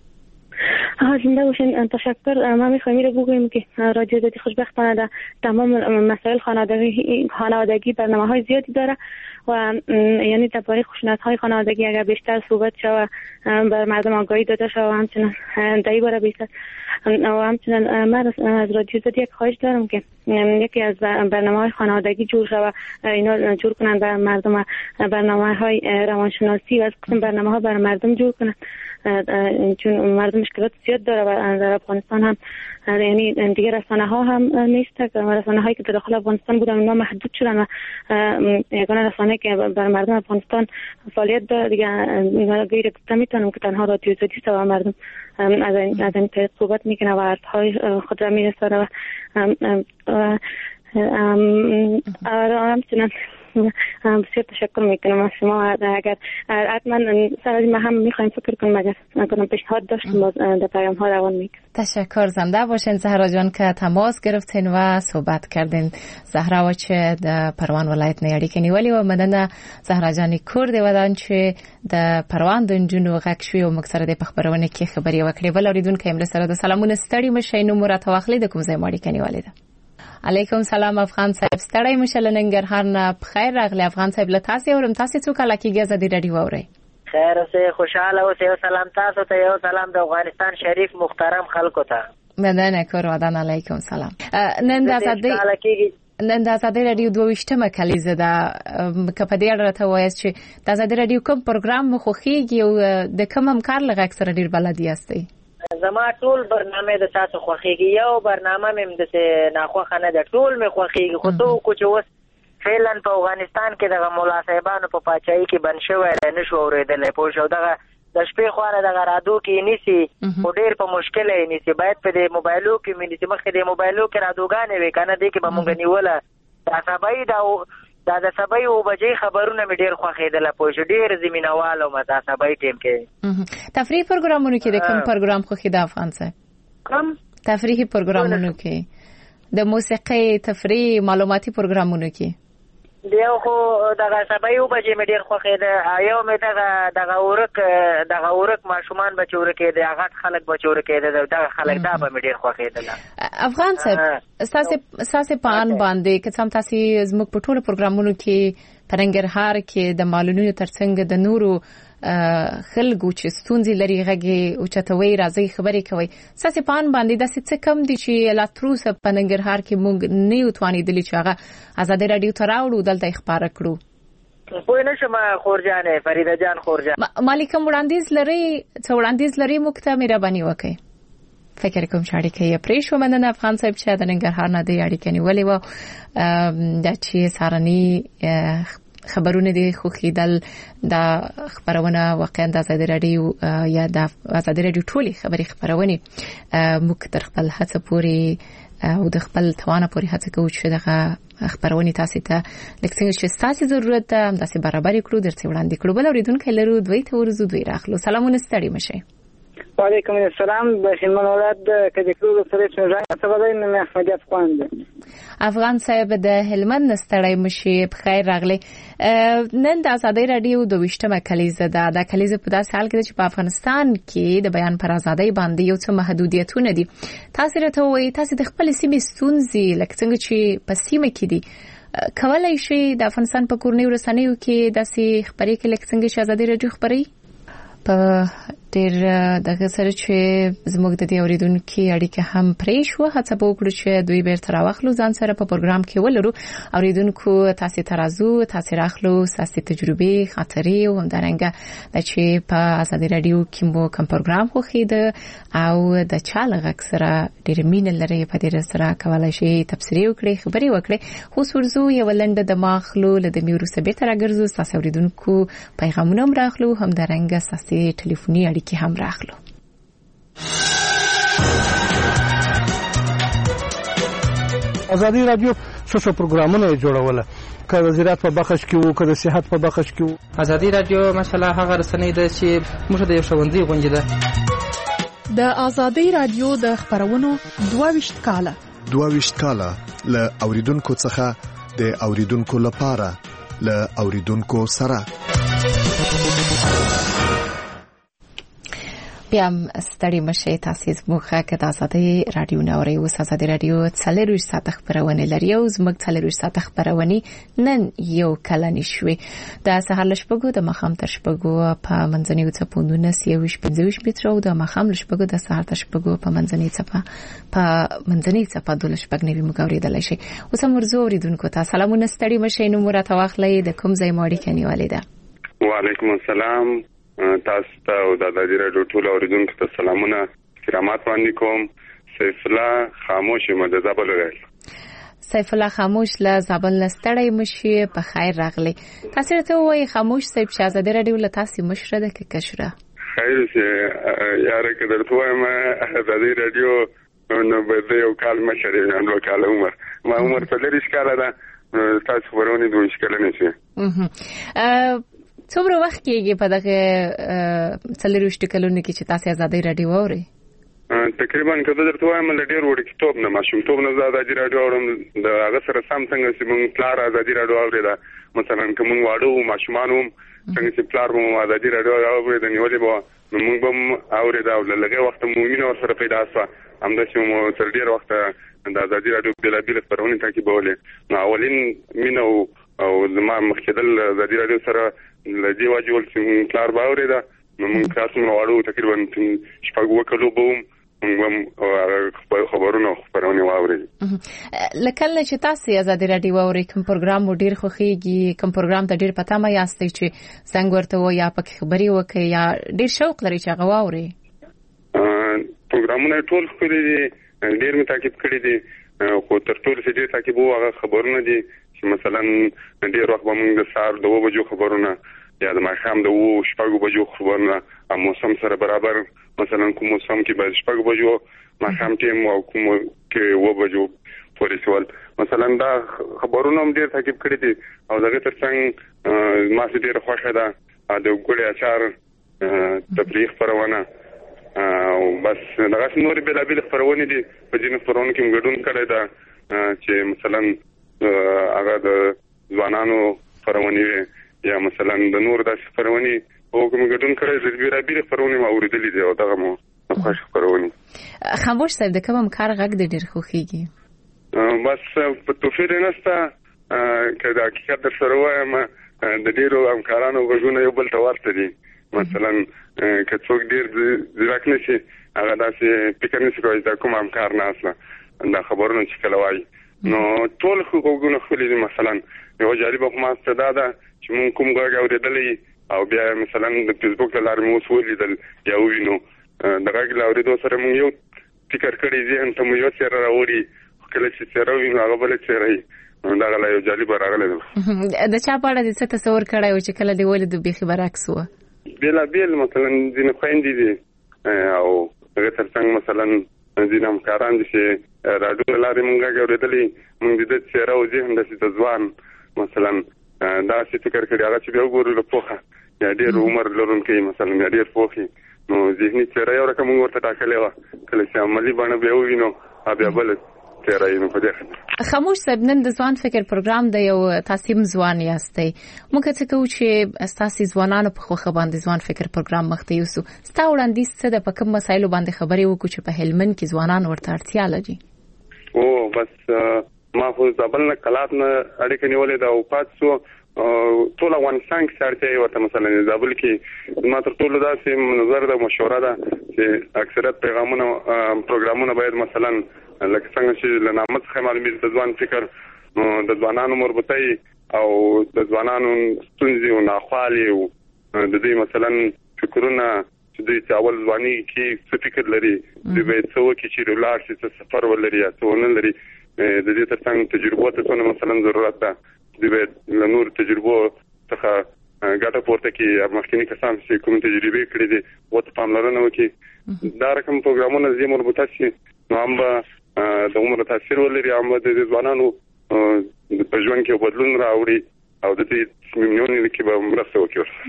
ها زنده باشین. تشکر. ما میخوایم رو بگوییم که رادیو آزادی خوشبختانه در تمام مسائل خانوادگی خانوادگی برنامه‌های زیادی داره و یعنی درباره خشونت‌های خانوادگی اگر بیشتر صحبت شود بر مردم آگاهی داده شود، همچنین در این باره بیشتر و همچنین من از رادیو آزادی یک خواهش دارم که یکی از برنامه‌های خانوادگی جور شود، اینا جور کنن بر مردم برنامه‌های روانشناسی و از قسم برنامه‌ها بر مردم جور کنن، چون مردم مشکلات زیاد داره و در افغانستان هم یعنی دیگه رسانه ها هم نیست. رسانه هایی که در داخل افغانستان بودن اونا محدود شدن و یگانه رسانه که بر مردم افغانستان فعالیت داره دیگه غیر گفته میتونم که تنها رادیو آزادی است و مردم از این از این طریق صحبت میکنه و حرفهای خود را میرسونه و همچنین بسیار تشکر میکنم از شما. اگر حتما سر از ما هم میخوایم فکر کنیم اگر کنم پیشنهاد داشتیم در پیام ها روان میکنم. تشکر. زنده باشین زهرا جان که تماس گرفتین و صحبت کردین. زهرا و چه در پروان ولایت نیاری که نیولی و مدن زهرا جانی کرد ودان چه در پروان دنجون و غکشوی و مکسر ده پخبرونه که خبری وکلی بل اوریدون که امروز سره د سلامون ستړي مشه نو مرته واخلې د کوم ځای ماړی کني ولیدا. علیکم سلام افغان صاحب ستړی مشه لنګرهار نه بخیر راغلی. افغان صاحب له تاسو اورم تاسو څو کله کېږي آزادي رادیو اورئ؟ خیر اوسه خوشاله اوسه. سلام تاسو ته یو سلام د افغانستان شریف محترم خلکو ته. مدنه کور ودان. علیکم سلام. نن د آزادي نن د آزادي رادیو دویشتمه کلیزه ده که په دې اړه ته وایې چې د آزادي رادیو کوم پروګرام مو خوښیږي او د کوم همکار له غږ سره ډېر بلد یاستئ؟ زما ټول برنامه د تاسو خوښیږي. یو برنامه مې د څه ناخوښه نه ده، ټول مې خوښیږي. خو ته کو چې اوس فعلا په افغانستان کې دغه مولا صاحبانو په پاچایي کې بند شوی دی، نه شو اورېدلی پوه شو. دغه د شپې خواله دغه رادیو کې نیسي خو ډېر په مشکله یې نیسي. باید په دې موبایلو کې مې نیسي. مخکې د موبایلو کې رادیوګانې وې که نه، دې کې به مونږ نیوله. دا سبایي دا دا د سبایي اوه بجې خبرونه مې ډېر خوښېدله پوه شو. ډېر زمینهوال وم دا سبایي ټیم کې. تفریحي پروګرامونو کې د کوم پروګرام خوښېده افغان صاحب؟ کوم تفریحي پروګرامونو کې د موسیقۍ تفریح معلوماتي پروګرامونو کې دیو خو دغه سبا یو بجې مې ډېر خوښېده. یو مې دغه دغه ورک دغه ورک ماشومان به چې ورکېده، هغه خلک به چې ورکېده، دغه خلک دا به مې ډېر خوښېدله. افغان صاحب ستاسې ستاسې په ان باندې که څه هم تاسې زموږ په ټولو پروګرامونو کې په ننګرهار کې د مالونو ترڅنګ د نورو خلګو چې ستونزې لري غږی او چتوي راځي خبرې کوي ساسې پان باندې د څه کم دي چې لا تروس په ننګرهار کې مونږ نه یو توانیدلی چې هغه آزادي رادیو ته راوړو دلته خبره کړو پوه نه شم خورجانې فریده جان خورجان مالکم وړاندیز لري څو وړاندیز لري موږ ته مهرباني وکړئ فکر کوم چې اړیکه یې پرې شو مننه افغان صاحب چې د ننګرهار نه د اړیکې نیولې و د چې سارني خبرونه دي خو خیدل د خبرونه واقعا د آزادي رادیو یا د آزادي رادیو ټولي خبري خبرونه موږ تر خپل هڅه پوري او د خپل توانه پوري هڅه کوو چې دغه خبرونه تاسو ته لکه چې تاسو ضرورت ده تاسو برابر کړو درته وړاندې کړو بل اوریدونکو لرو دوی ته ورزو دوی راخلو سلامونه ستړي مشه وعلیکم السلام بخیلمن اولاد کدی کړو سره څنګه څه بدای نه احمد افغان ده افغان صاحب د هلمند نستړی مشي په خیر راغلی نن د آزادي رادیو د وشتمه کلیزه ده د کلیزه په داسې حال کې چې په افغانستان کې د بیان پر آزادۍ باندې یو څه محدودیتونه دي تاسو راته وایي تاسو د خپل سیمې ستونزې لکه څنګه چې په سیمه کې دي کولای شي د افغانستان په کورنۍ ورسنیو کې داسې خبرې کې لکه څنګه چې آزادي رادیو خبري په ډیر دغه سره چې زموږ د دې اوریدونکو اړیکه هم پرې شو هڅه وکړو چې دوی بیرته راوخلو ځان سره په پروګرام کې ولرو اوریدونکو تاسو ترازو تاسو راخلو تاسو تجربه خاطرې او همدارنګه د چې په آزادي رادیو کې مو کوم پروګرام خو خېده او د چاله غکسره ډیر مين لري په دې سره کولای شي تفسیر وکړي خبري وکړي خو سورزو یو لنډه د ماخلو له میرو سبه تر راګرځو تاسو اوریدونکو پیغامونه راخلو همدارنګه تاسو ټلیفوني اړیکې هم راخلو آزادي رادیو څه پروګرامونه جوړول که د زراعت په بخش کې وو که د صحت په بخش کې وو آزادي رادیو ماشاءالله هغه رسنۍ ده چې موږ د یو ښوونځي غونډه ده د آزادي رادیو د خبرونو دوه ویشت کاله دوه ویشت کاله ل اوریدونکو څخه د اوریدونکو لپاره ل اوریدونکو سره بیا ستړي مشه تاسو زموږه کې د آزادي رادیو نوري او آزادي رادیو څلروي ساعت خبرونه لري او زموږ څلروي ساعت خبرونه نن یو کله نشوي د سهار لشپګو د مخام تر شپګو په منځنیو چپوندونه سیوش پنځوش متر او د مخام لشپګو د سهار تر شپګو په منځنی چپا په منځنی چپا د لشپګ نوي مګاوریدل شي اوس مرزو اوریدونکو ته سلامونه ستړي مشه نو مرته واخلې د کوم ځای ماړي کني والده وعلیکم السلام تاسو ته او د آزادي رادیو ټول اوریدونکو ته سلامونه کرامات باندې کوم سیف الله خاموش مده زابل راغلی سیف الله خاموش له زابل نستړی مشي په خیر راغلی تاسو ته وایي خاموش سیف چې آزادي رادیو له تاسو مشره ده کې کشره خیر چې یاره کې درته وایم آزادي رادیو نو به یو کال مشره نو کال عمر ما عمر په لري ښکاله ده تاسو ورونه دوه ښکاله نشي څومره وخت کېږي په دغه څلرويشت کلونو کې چې تاسو آزادي رادیو اورئ تقریبا کله درته وایم له ډیر وړ کتاب نه ماشوم توب نه آزادي رادیو اورم د هغه سره سم څنګه چې مونږ پلار آزادي رادیو اورېدا مثلا کوم واړو ماشومانو څنګه چې پلار مو آزادي رادیو اورېدا نیولې بو مونږ به اورېدا او لږه وخت مو مين اور سره پیدا شو همدا چې مو تر ډیر وخت د آزادي رادیو بل بل خبرونه تعقیبولې نو اولین مين او زما مخکدل آزادي رادیو سره لدی واجول چې پلار باورې دا موږ تاسو نو واړو تقریبا شپږ وکړو بوم موږ خبرونه خبرونه واوري لکه چې تاسو آزادي رادیو واوري کوم پروګرام ډیر خوخيږي کوم پروګرام ته ډیر پتا ما یاستئ چې څنګه ورته و یا پکې خبري وکي یا ډیر شوق لري چې هغه واوري پروګرامونه ټول خوري ډیر می تعقیب کړی دي خو تر ټولو چې ډیر تعقیب وو هغه خبرونه دي چې مثلا ډیر وخت موږ د سار دوه بجو خبرونه یا د ماښام د وو شپږ بجو خبرونه او موسم سره برابر مثلا کوم موسم کې به شپږ بجو ماښام ټیم او کوم کې وو بجو پورې سوال مثلا دا خبرونه هم ډیر تعقیب کړی دي او دغه ترڅنګ ما سي ډیر خوښه ده د ګړې اچار تبلیغ پرونه او بس دغه نور بل بل خبرونه دي په جن خبرونه کې موږ کړی دا چې مثلا هغه د ځوانانو خبرونه یا مثلا د نور د خبرونه او کوم ګډون کړی د بیره بیره خبرونه ما اوریدلې دي او دغه مو خوښ خبرونه خاموش صاحب د کوم کار غږ د ډیر خوخيږي بس په توفیر نسته کله حقیقت در سره وایم د ډیرو همکارانو غوږونه یو بل ته ورته دي. مثلا که څوک ډیر ځیرک نشي هغه داسې فکر نشي کوي دا کوم همکار نه اصله دا خبرونه چې کله وایي نو ټول غوږونه خولي دي. مثلا یو جالبه خو ما څه دا ده چې مونږ کوم غږ اورېدلی او بیا مثلا د فیسبوک له لارې مو اوس ولیدل یا ووینو د غږ له اورېدو سره مونږ یو فکر کړی ذهن ته مو یو څېره راوړي کله چې څېره ووینو هغه بله څېره وي. دا غلا یو جالبه راغله ده. د چا په اړه دې څه تصور کړی و چې کله دې ولیدو بیخي برعکس وه؟ بېلابېل مثلا ځینې خویندې دي او هغې تر څنګ مثلا ځینې همکاران دي چې راډیو له لارې مونږ غږ اورېدلی مونږ د ده څېره او ذهن داسې د ځوان مثلا داسې فکر کړي هغه چې بیا وګورو له پوخه یا ډېر عمر لرونکی مثلا یا ډېر پوخ نو ذهني څېره یو رقم مونږ ورته ټاکلې وه کله چې عملي بڼه بیا ووینو بیا بله خاموش صاحب نن د ځوان فکر پروګرام د یو تاسیم ځوان یاستئ. موږ څه کوو چې ستاسو ځوانانو په خوښه باندې ځوان فکر پروګرام مخته یوسو. ستا وړاندیز څه د په کوم مسایلو باندې خبرې وکړو چې په هلمند کې ځوانان ورته اړتیا لري؟ او بس ما خو زابل نه کلات نه اړیکه نیولې ده او پات سو ټول افغانستان کې اړتیا ورته مثلا زابل کې ما تر ټولو داسې نظر ده مشوره ده چې اکثریت پیغامونه پروګرامونه باید مثلا لکه څنګه چې له نامه څخه معلومیږي د ځوان فکر نو د ځوانانو مربوطۍ او د ځوانانو ستونزې او ناخوالې او د دوی مثلا فکرونه چې دوی چې اول ځواني کې څه فکر لري دوی باید څه وکړي چې ولاړ شي څه سفر ولري یا څه ونه لري د دې تر څنګ تجربو ته څونه مثلا ضرورت ده دوی باید له نور تجربو څخه ګټه پورته کړي مخکیني کسان چې کوم تجربې کړي دي ورته پاملرنه وکړي. دا رقم پروګرامونه زی مربوطه شي نو هم به د عمر تاثیر ولري هم د ځوانانو په ژوند کې بدلون راوړي او د دې میلیونونو کې به مرسته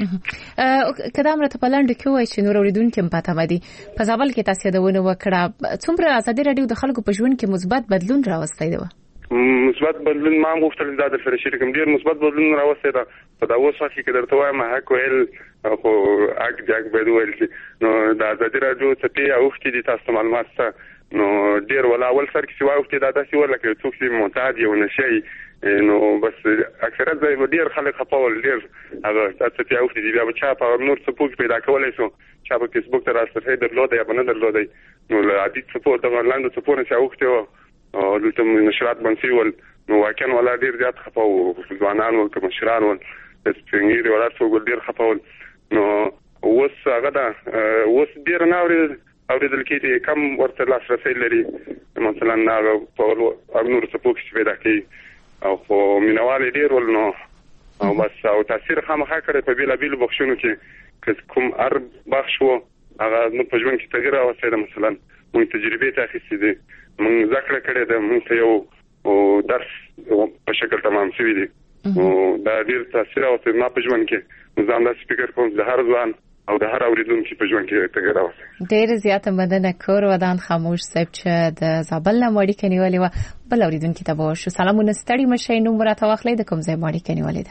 وکړي. که دا مرته په لنډو کې وایي چې نور اورېدونکي هم پاته دي په زابل کې تاسو یادونه وکړه څومره ازادي راډیو د خلکو په ژوند کې مثبت بدلون راوستی دی؟ مثبت بدلون ما هم غوښتل دا د سره شریکم ډېر مثبت بدلون راوستی ده. په دا اوس وخت کې درته وایم حق ویل خو حق جاګ باید وویل شي. نو د ازادي راډیو څپې اوښتې دي تاسو ته معلومات شته نو ډیر ولا اول سر کې سوا وخت دا داسې ولا کې څوک چې معتاد یو نشي نو بس اکثریت ځای ډیر خلک خپل ډیر هغه تاسو ته اوښتې دي بیا چا په نور څه پوښ پیدا کولای شو چا په فیسبوک ته راځي درلود یا بنه درلود نو عادي سپورت د لاندې سپورت چې اوښته او دلته نشرات باندې ول نو واکن ولا ډیر زیات خپاو ځوانان او مشران ول سپینګری ولا څو ډیر خپاول نو اوس هغه دا اوس ډیر ناوري اوریدل کې کم ورته لاسرسي لري مثلا هغه په نور څه پوښتنه پیدا کوي او خو مینوال ډیر ول نو او بس او تاثیر خامخا کړی په بیل بیل بخښونو کې کوم ار بخښ وو هغه نو په ژوند کې تغیر راوستي مثلا مونږ تجربه ته اخیستې دي مونږ ذکر کړی ده مونږ ته یو او درس په شکل تمام شوی دی او دا ډیر تاثیر راوستي ما په ژوند کې ځان د سپیکر کوم د هر ځوان او د هر اوریدونکو په ژوند کې تغیر راوستي. ډیر زیاته مننه کور ودان خاموش صاحب چې د زابل نه مړی کني ولې و بل اوریدونکو ته به شو سلامونه ستړي مشه نو مراته واخلې د کوم ځای مړی کني ولې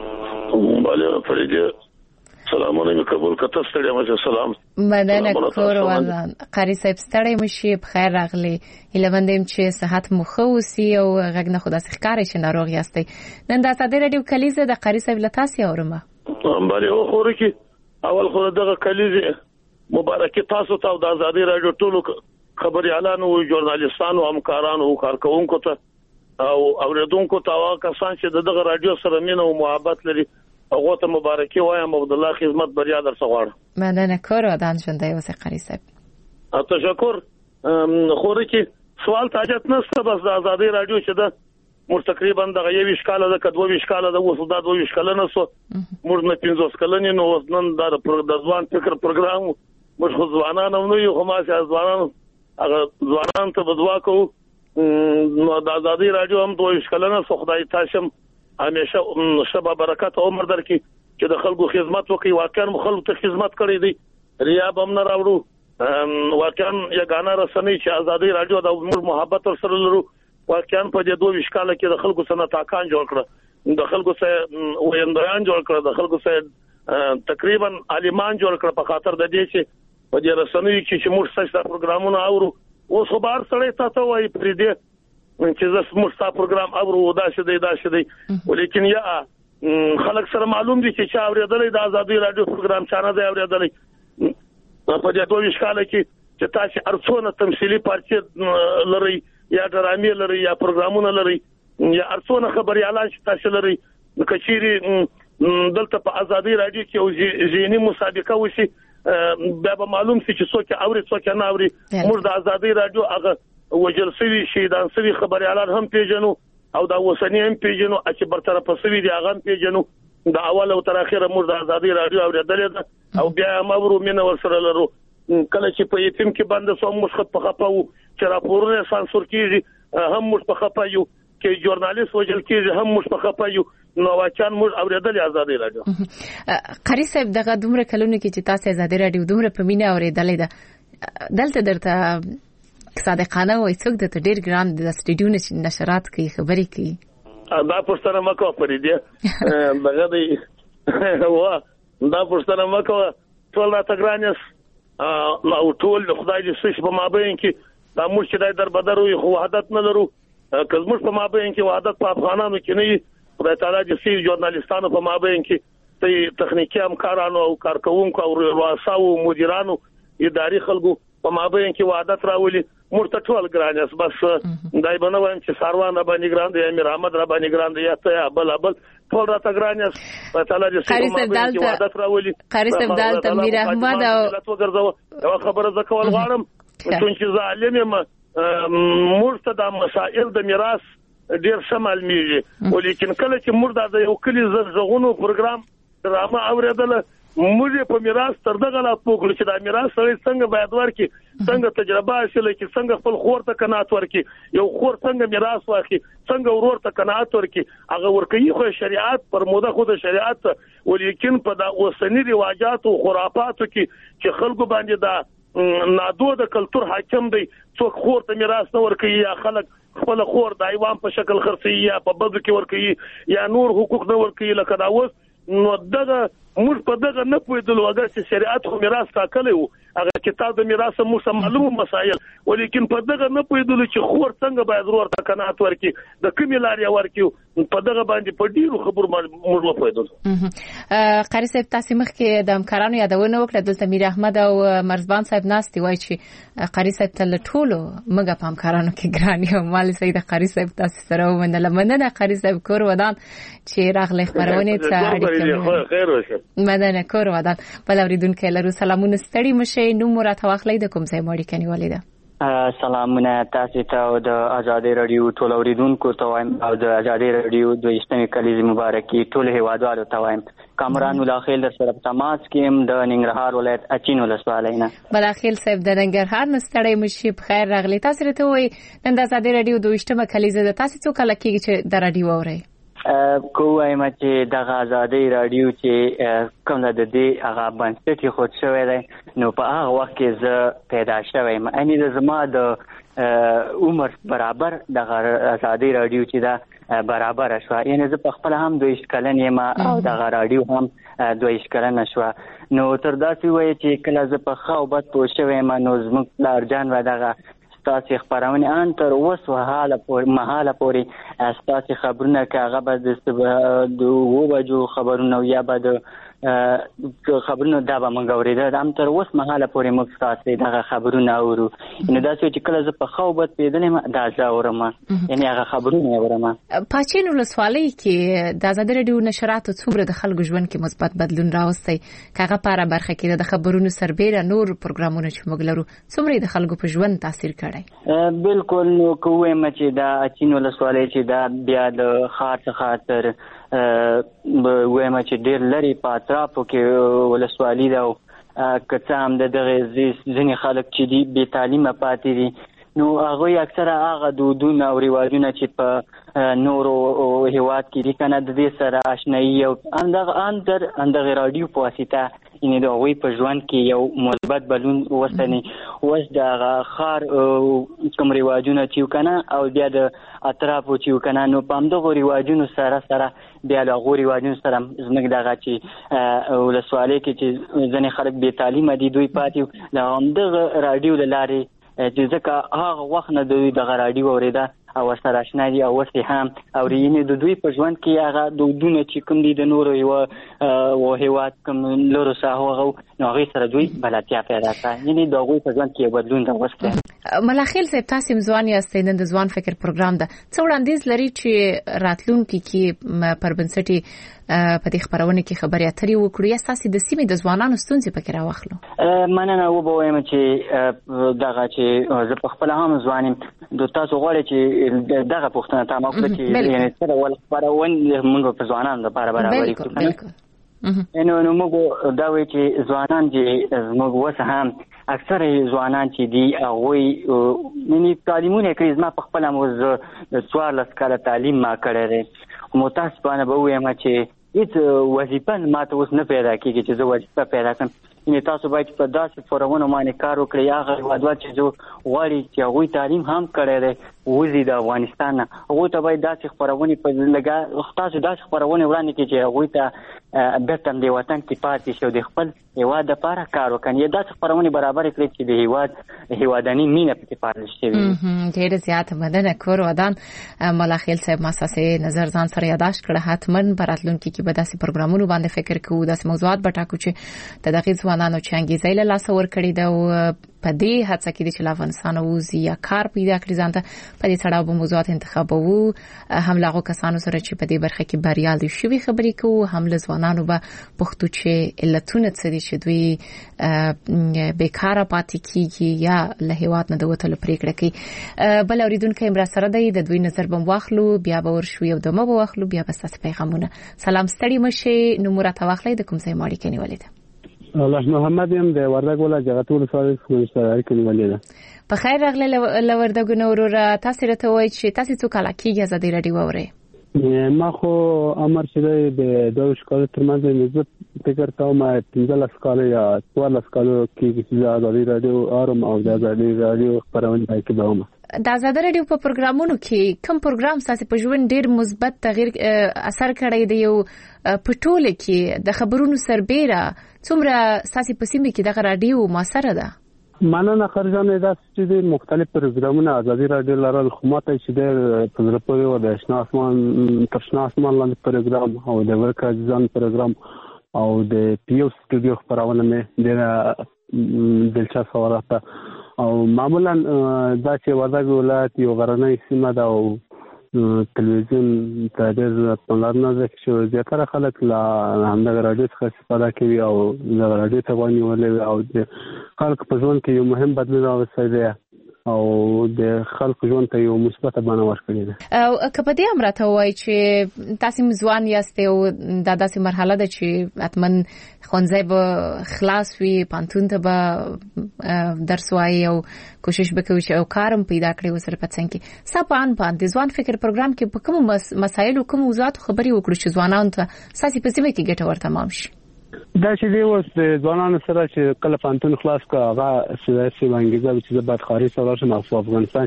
ده bale فريده سلامونه قبول کته ستړي مشه سلام مننه کور ودان قاری صاحب ستړي مشه بخیر راغلی ایلوندم چې صحت مو خو وسی او غږ نه خدا ښکارې چې ناروغ یاستئ نن د ساده رادیو کلیزه د قاری صاحب لتاسي اورمه bale او خورکی اول خو دغه کلیزه مبارکي تاسو ته د ازادي رادیو ټولو خبري اعلان او ژورنالیستانو همکارانو او کارکونکو ته او اوریدونکو ته واکه کسان چې دغه رادیو سره مینه او محبت لري هغه ته مبارکي وایم عبد الله خدمت بریا در څغړ مننه کور ودان ژوندۍ اوسه قاری صاحب تشکر خورکی سوال تاجت نشته بس د ازادي رادیو چې د مر تقریبا دغه یو وشکاله د کدو وشکاله د وسو د دوه وشکاله نه سو مر نه پنځوس کلنې نو نن د ځوان فکر پروګرام مر خو ځوانانو نو یو خماسه ځوانانو هغه ځوانان ته بدوا کو نو د ازادي رادیو هم دوه وشکاله نه سو خدای تاسو همیشه شبا برکت عمر درکې چې د خلکو خدمت وکي واقعا خلکو ته خدمت کړی دی ریا بم نه راوړو واقعا یګانا رسنۍ چې ازادي رادیو د عمر محبت سره لرو واقعا په دې دوه وشکاله کې د خلکو سره تاکان جوړ کړ د خلکو سره ویندران جوړ کړ د خلکو سره تقریبا عالمان جوړ کړ په خاطر د دې چې په دې رسنۍ کې چې موږ څه پروګرامونه اورو اوس خبر سره تاسو وایي پرې دې چې زه موږ څه پروګرام اورو دا څه دی دا څه دی ولیکن یا خلک سره معلوم دي چې چا اوریدلې د ازادي رادیو پروګرام چا نه دی اوریدلې په دې دوه ویشکاله کې چې تاسو ارڅونه تمثيلي پارچې لري یا ډرامې لري یا پروګرامونه لري یا ارڅونه خبريالان چې تاسو لري کچيري دلته په ازادي رادیو کې او ځینی مسابقه وشي بیا به معلوم شي چې څوک اوري څوک نه اوري موږ د ازادي رادیو هغه وجل سوي شهیدان سوي خبريالان هم پیژنو او دا وسنی هم پیژنو چې برطرف سوي دي هغه هم پیژنو د اول او تر اخره موږ د ازادي رادیو اوریدلې ده او بیا مورو مینه ورسره لرو کله چې په یتیم کې باندې سو موږ په خپاو چې راپورونه سانسور کیږي هم موږ په خپایو کې ژورنالیست وجل کیږي هم موږ په خپایو نو واچان موږ اوریدلې ازادي رادیو قاری صاحب دغه دومره کلونه کې چې تاسو ازادي رادیو دومره په مینه اوریدلې ده دلته درته صادقانه وای څوک د ډیر ګران د سټډیو نشرات کوي خبري کوي دا پښتنه مکو پرې دی دغه دی وا دا پښتنه مکو ټول راته ګرانیس نو ټول خدای دې سش په مابین کې دا موږ چې در بدرو خو وحدت نه لرو که موږ په مابین کې وحدت په افغانانو کې نه خدای تعالی دې سي ژورنالیستانو په مابین کې ته تخنیکی همکارانو او کارکونکو او رؤساو مدیرانو اداري خلکو په مابین کې وحدت راولي موږ ته ټول ګرانیس بس دای بنو وایم چې ساروان باندې ګران دی امیر احمد را باندې ګران دی یا ته بل بل ټول راته ګرانیس په تعالی دې سي په مابین کې وحدت راولي قاری صاحب دالته امیر احمد او یو خبره زکول غواړم چې ظالم یم موږ ته د مسائل د میراث ډیر شمال میږي ولیکن کله چې موږ د یو کلی زغونو پروګرام ډرامه اوریدله موږ په میراث تر دغه لا پوکل چې د میراث سره څنګه باید ورکی څنګه تجربه حاصل کی څنګه خپل خور ته قناعت ورکی یو خور څنګه میراث واخی څنګه ورور ته قناعت ورکی هغه ورکی خو شریعت پر موده خو د شریعت ولیکن په د اوسنی رواجات او خرافاتو کې چې خلکو باندې دا نادو د کلچر حاکم دی څوک خور ته میراث نه ورکی یا خلک خپل خور د ایوان په شکل خرڅي یا په بدو کې ورکی یا نور حقوق نه ورکی لکه دا اوس نو دغه موږ په دغه نه پوهېدلو اگر چې شریعت خو میراث ټاکلی و هغه کتاب د میراث موږ معلومه مسایل ولیکن په دغه نه پوهېدلو چې خور څنګه باید ورور ته قناعت ورکړي د کومې لارې ورکړي په دغه باندې په ډیرو خبرو موږ وپوهېدلو قاری صاحب تاسو مخکې د همکارانو یادونه وکړه دلته میر احمد او مرزبان صاحب ناستي وایي چې قاری صاحب تل ټولو موږ په همکارانو کې ګران یو مال سید قاری صاحب تاسو سره ومنله مننه قاری صاحب کور ودان چې راغلی خبرونه ته اړیکه خیر وشه مدنه کور ودان بل اوریدونکو لرو سلامونه ستړي مشه نو مراد واخلې د کوم ځای مړی کني ولیده سلامونه تاسو ته او د ازادي رادیو ټول اوریدونکو ته وایم او د ازادي رادیو د اجتماعي کلیزې مبارکي ټول هیوادوالو ته وایم کامران ملاخیل در سره تماس کیم د ننګرهار ولایت اچین ولسوالۍ نه بلاخیل صاحب د ننګرهار نستړی مشي بخیر راغلی تاسو ته وای نن د ازادي رادیو د اجتماعي کلیزې د تاسو څو کله کېږي چې د رادیو اوري کووایم چې د ازادي رادیو چې کوم د دې هغه بنسټي خود شوی دی نو په هغه وخت کې زه پیدا شوم اني د زما د عمر برابر د ازادي رادیو چې دا برابر شو یعنی زه په خپل هم دوه کلن یم او د رادیو هم دوه کلن شو نو تر داسې وایي چې کله زه په خاوبت پوه شوم نو زموږ لارجان و دغه تاسو خبرونه ان تر اوسه حاله پور محاله پوری تاسو خبرونه کاغه به د دوه بجو خبرونه یا به د خبرونه دا به مونږ اوریدل هم تر اوسه محاله پوری موږ تاسو دغه خبرونه اورو نو دا چې کله زه په خوبت پیدلم دا ځاورم یعنی هغه خبرونه اورم پاچین ولسوالۍ کې د ازادي رادیو نشرات څومره د خلکو ژوند کې مثبت بدلون راوستي کاغه پاره برخه کې د خبرونو سربېره نور پروګرامونه چې موږ لرو څومره د خلکو په ژوند تاثیر کړی بالکل نو کوه چې دا اچین ولسوالۍ چې دا بیا د خاص خاطر وایم چې ډېر لري په اطرافو کې ولسوالۍ دا کته هم د دغه ځینې خلک چې دی بې تعلیمه پاتې دي نو هغه اکثره هغه دودونه او رواجونه چې په نورو هیواد کې دي کنه د دې سره آشنایي او اندغه اندر اندغه رادیو په واسطه ان د وی په ژوند کې یو مثبت بدلون وسني اوس د خار کوم رواجونه چې کنه او بیا د اطرافو چې کنه نو په همدغه رواجونو سره سره بیا له غوري رواجونو سره زموږ دغه چې ولسوالۍ کې چې ځنې خلک بې تعلیمه دي دوی پاتې له همدغه رادیو د لارې چې ځکه هغه وخت نه دوی دغه رادیو اوریده او سره آشنا دي او وسې هم او رینې د دوی په ژوند کې هغه دودونه چې کوم دي د نورو یو او هیواد کوم لورو ساهو نو هغه سره دوی بلاتیا پیدا کړه یعنی د هغوی په ژوند کې بدلون راوسته. ملاخیل صاحب تاسو ځوان یاستئ نن د ځوان فکر پروګرام ده څو وړاندیز لري چې راتلونکي کې پر بنسټي په دې خبرونه کې خبري اترې وکړو یا تاسو د سیمې د ځوانانو ستونزې پکې راوخلو؟ مننه و به وایم چې دغه چې زه په خپل هم ځوانم د تاسو غواړي چې دغه پوښتنه تاسو وکړئ چې یعنی څه ډول خبرونه موږ په ځوانانو لپاره برابرې کړو. نو نو موږ دا وایي چې ځوانان چې موږ وسه هم اکثره ځوانان چې دي هغه یعنی تعلیمونه کوي زما په خپل هم د څوارلس کاله تعلیم ما کړی دی مو تاسو باندې به وایم چې هیڅ وظیفه ماته اوس نه پیدا کیږي چې زه وظیفه پیدا کړم. یعنی تاسو باید په داسې فورمونو باندې کار وکړئ هغه هیوادوال چې زه غواړي چې هغوی تعلیم هم کړی دی وځي د افغانستان نه هغوی ته باید داسې خپرونې په لږه تاسو داسې خپرونې وړاندې کړئ چې هغوی ته بېرته د وطن کې پاتې شي او د خپل هیواد دپاره کار وکړي یا داسې خپرونې برابرې کړئ چې د هیواد هیوادني مینه پکې پالل شوې. ډېره زیاته مننه کور ودان ملاخیل صاحب مؤسسې نظر ځان سره یاداشت کړه حتما په راتلونکي کې به داسې پروګرامونو باندې فکر کوو داسې موضوعات به ټاکو چې د دغې ځوانانو چې انګېزه له لاسه ورکړې ده او په دې هڅه کې چې له افغانستان ووځي یا کار پیدا کړي ځان ته په دې تړاو به موضوعات انتخابوو هم له هغو کسانو سره چې په دې برخه کې بریالي شوي خبرې کوو هم له ځوانانو به پوښتو چې علتونه څه دي چې دوی بیکاره پاتې کیږي یا له هیواد نه د وتلو پرېکړه کوي. بل اوریدونکي هم را سره دی د دوی نظر به واخلو بیا به ورشو یو دمه به واخلو بیا به ستاسو پیغامونه. سلام ستړي مشه نو مراد واخلې د کوم ځای ماړي کې نیولې ده؟ الله محمد يم د وردګ ولا جغتول سره کومشتري کې نیولې ده. په خیر راغله ل وردګ نو ورو تاسو راته وای چې تاسو څو کال کېږي ازادي رادیو وره؟ ما خو امر شې د دوه شکل ترمنځ نسبت فکر کوم پنځه لاس کال یا څوار لاس کال کې چې ازادي رادیو ارم او د ازادي رادیو خبرونه پکې دومه. د ازادي رادیو په پروګرامونو کې کوم پروګرام تاسو په ژوند ډیر مثبت تغیر اثر کړی دی یو په ټوله کې د خبرونو سربېره څومره تاسو په سیمه کې د رادیو موثره ده؟ مننه خرجانه دا چې مختلف پروګرامونه ازادي رادیو لرل خو ماته چې د پزرپوري او د شنا اسمان ترشنا اسمان لاندې پروګرام او د ورک ځان پروګرام او د پیو سټوډیو خبرونه مې ډېر دلچسپه ورته او معمولا دا چې وردګ ولایت یو غرنۍ سیمه ده او تلویزیون ته ډېر پاملرنه ځکه چې زیاتره خلک له همدغه رادیو څخه استفاده کوي او د رادیو ته ونیولې او د خلک په ژوند کې یو مهم بدلون راوستی دی او د خلکو ژوند ته یو مثبت بڼه ورکړې ده. او که په دې هم راته وایي چې تاسو ځوان یاستئ او دا داسې مرحله ده چې حتما ښوونځی به خلاص وي پوهنتون ته به درس وایي او کوشش به کوي چې او کار هم پیدا کړي ورسره په څنګ کې ستا په اند باندې د ځوان فکر پروګرام کې په کومو مسایلو کومو موضوعاتو خبرې وکړو چې ځوانانو ته ستاسې په سیمه کې ګټه ورته تمام شي؟ دا چې دی اوس د ځوانانو سره چې کله پوهنتون خلاص کړه هغه سیاسي انګیزه چې باید خارج ته لاړ شم او په افغانستان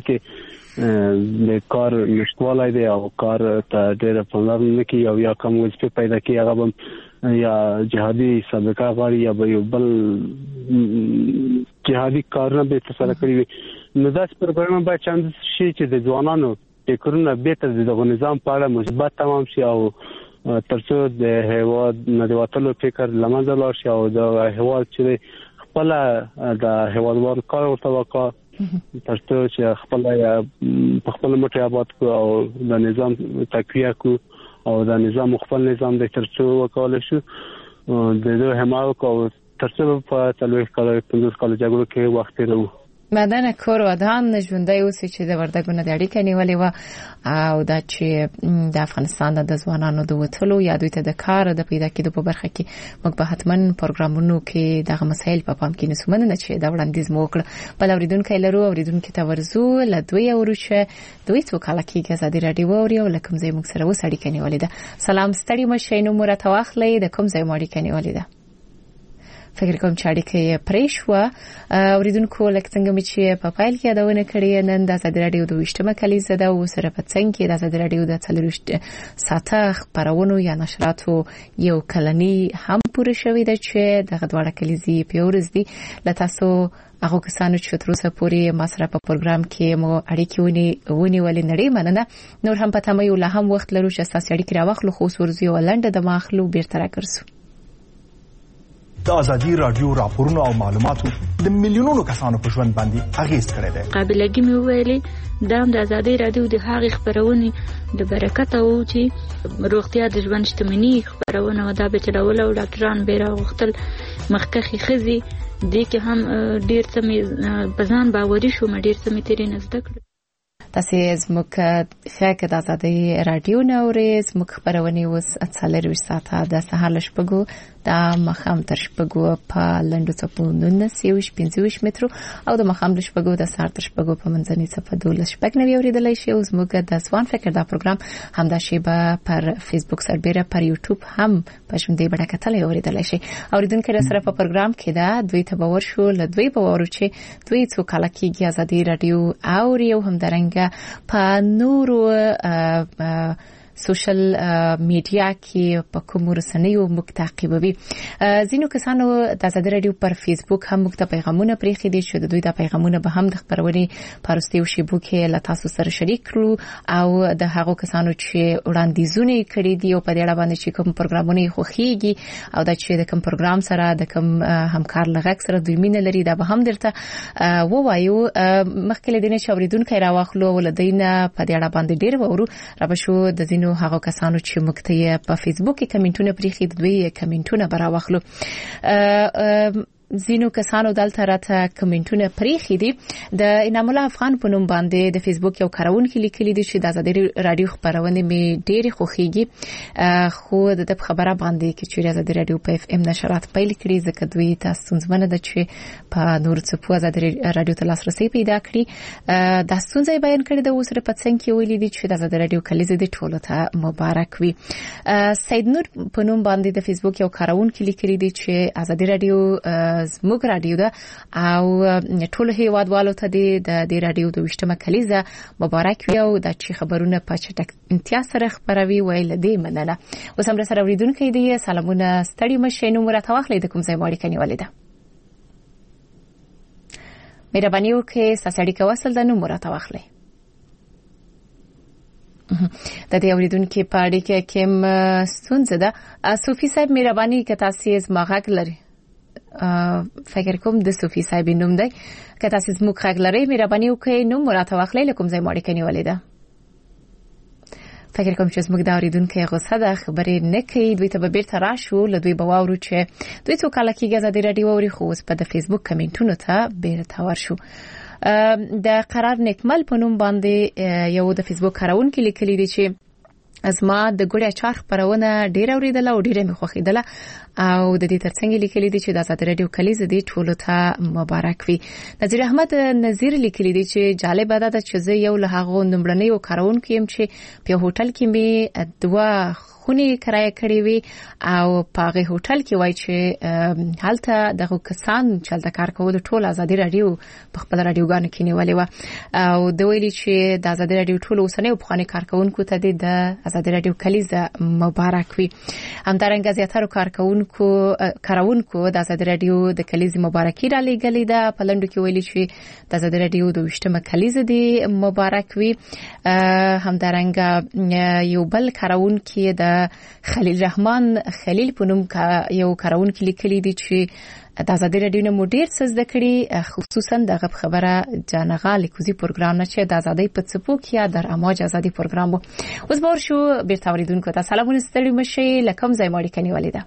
کې د کار نشټوالی دی او کار ته ډېره پاملرنه نه کوي او یا کوم وظیفې پیدا کوي هغه به یا جهادي سابقه غواړي یا به یو بل جهادي کارونه به ترسره کړي وي. نو داسې پروګرامونه باید چانس شي چې د ځوانانو فکرونه بهتر د دغه نظام په اړه مثبت تمام شي او ترڅو د هیواد نه د وټلو فکر لمنځه لاړ شي او د هیواد چې خپل د هیوادوال کار ورته وکړي ترڅو چې خپل په خپل مټ آباد کو او د نظام تقویه کو او د نظام خپل نظام د ترڅو وکول شي د دوه هماو کو ترڅو په تلوي کال پندوس کال جګړو کې وخت لرو. مدنه کور ودان ژوندۍ اوسې چې د وردګونو د اړیکې نیولې و او دا چې د افغانستان د ځوانانو د وټلو یا دوی ته د کار د پیدا کېدو په برخه کې موږ به حتما پروګرامونو کې دغه مسایل په پام کې نیسو. مننه چې دا وړاندیز مو وکړ. بل اوریدونکي لرو اوریدونکي ته ورزو له دوی اوروشه دوی څو کال کې ازادي رادیو اوري او لکم ځای موږ سره وسړی کې نیولې ده. سلام ستړي مشه نو مرته واخلې د کوم ځای ماړي کې نیولې ده؟ فکر کوم چې اړیکه پرې شو اوریدونکو لکه څنګه چې په فایل کې یادونه کړې نن د ازادي رادیو د وشتمه کلیزه ده او سره په څنګه کې د ازادي رادیو د څلورشت ساعته خبرونو یا نشراتو یو کلنی هم پوره شوې ده چې دغه دواړه کلیزې په ورځ دي له تاسو هغه کسانو چې تر اوسه پورې ما سره په پروګرام کې مو اړیکې ونی ونی ولې نړۍ مننه. نور هم پته مې له هم وخت لرو چې تاسو اړیکې راوخلو خو سورزي ولنډه د ماخلو بیرته راکرسو. د ازادي رادیو راپورونو او معلوماتو د میلیونونو کسانو په ژوند باندې اغیز کړی دی. قابلیت مې ویلې دا د ازادي رادیو د هغې خبرونه د برکت او چې روغتیا د ژوند شتمنۍ خبرونه دا به چلول او ډاکټران به راغختل مخکخي خزي دې کې هم ډیر څه مې بزان باوري شو مې ډیر څه مې تیرې نزد کړ. تاسو زموږ ښه د ازادي رادیو نورې زموږ خبرونه اوس څلور ساعته د سهار لشپګو د مخام تر شپګو په لندو څپو نونس یو پنځه مترو او د مخام لشپګو د سهار تر شپګو په منځني څپو دولس شپږ نوي اوریدلای شي. اوس موږ د ځوان فکر دا پروګرام هم د شیبه پر فیسبوک سربېره پر یوټیوب هم په شوندې بڑا کتلې اوریدلای شي. اوریدونکو سره په پروګرام کې دا دوی ته باور شو ل دوی باور چې دوی څو کال کېږي ازادي رادیو او یو هم درنګ په نورو سوشل میډیا کې په کوم رسنیو متعقبوي. ځینو کسانو د ازادي رادیو پر فیسبوک هم مخته پیغامونه پریخي دي چې دوی د پیغامونه به هم د خبرونې پرستیو شیبو کې له تاسو سره شریک کړو او د هغو کسانو چې وړاندیزونه کړي دي او په دې اړه باندې چې کوم پروګرامونه خوخيږي او د چې د کوم پروګرام سره د کوم همکار لغک سره دوی مینه لري دا به هم درته ووایو. مخکې دینه چې اوریدونکو راوخلو ولدینه په دې اړه باندې ډیر وورو را بشو د ځینو هغه کسانو چې مکتیه په فیسبوک کې کمنټونه پریخي دوی کمنټونه براوخلو. زینو کسانو دلته راته کمنټونه پریخي دي. د انعام الله افغان په نوم باندې د فیسبوک یو کارونکو لیکلي دي چې د ازادي رادیو خبرونه می ډېری خوخيږي خو د خبره باندې کې چې ازادي رادیو په اف ام نشرات پیل کړي ځکه دوی تاسو څنګه د چې په نور څه په ازادي رادیو ته لاسرسي پیدا کړي د ستونزې بیان کړي د اوسره په څنګه کې ویلي دي چې د ازادي رادیو کلیزه دي ټولو ته مبارک وي. سید نور په نوم باندې د فیسبوک یو کارونکو لیکلي دي چې ازادي رادیو زموږ رادیو ده او ټول هیوادوالو ته د دې رادیو د وشتمه کلیزه مبارک وي او د چې خبرونه په چټکتیا سره خبروي ویل دې مننه. اوس هم سره اوریدونکو دې سلامونه ستړي مشه نو مرته واخلې د کوم ځای باندې کني ولیدا مهرباني وکړئ ساسړی کا وصل د نو مرته واخلې. د دې اوریدونکو په اړه کې کوم ستونزه ده صوفي صاحب مهرباني که تاسو یې مغاک لري فکر کوم د صوفي صاحب نوم دی که تاسو زموږ خګ لري مهرباني وکړئ نو مرته واخلې لکم ځای ماړی کني ولیدا. فکر کوم چې زموږ د اوریدونکو غوسه ده خبرې نه کوي دوی ته به بیرته راشو له دوی به واورو چې دوی څو کال کېږي ازادي رادیو اوري خو اوس په د فیسبوک کمنټونو ته بیرته ورشو. د قرار نکمل په نوم باندې یو د فیسبوک کارونکو لیکلي دي چې ازما د ګوړې اچار خبرونه ډیر اوریدله او ډیره مې خوښیدله او د دې ترڅنګ لیکلي دي چې د ازادي رادیو کلیزه دي ټولو ته مبارک وي. نذیر احمد نذیر لیکلي دي چې جالب ده چې زه یو له هغه نمبرنیو کارونکو يم چې په هوټل کې می دوا خونی کرایه کړی وي او په هغه هوټل کې وای چې حالته دغه کسان چې د کار کول ټول ازادي رادیو په خپل رادیوګانو کې نیولې و او د ویلي چې د ازادي رادیو ټول اوسنۍ په خاني کارکونکو ته د ازادي رادیو کلیزه مبارک وي. همدارنګه زیاتره کارکونکو کارونکو د ازادي رادیو د کلیزه مبارکي را لګلې ده په لندو کې ویلي چې د ازادي رادیو د وشتمه کلیزه دی مبارک وي. همدارنګه یو بل کارونکو د خلیل رحمان خلیل په نوم یو کارونکو لیکلي دي چې د ازادي رادیو نه مدیر څه زده کړي خصوصا دغه خبره جانغال کوزي پروګرام نه چې د ازادي په څپو کې در اماج ازادي پروګرام وو. اوس بور شو بیرته اوریدونکو ته سلامونه ستړي مشه لکم ځای ماړی کني ولیدا.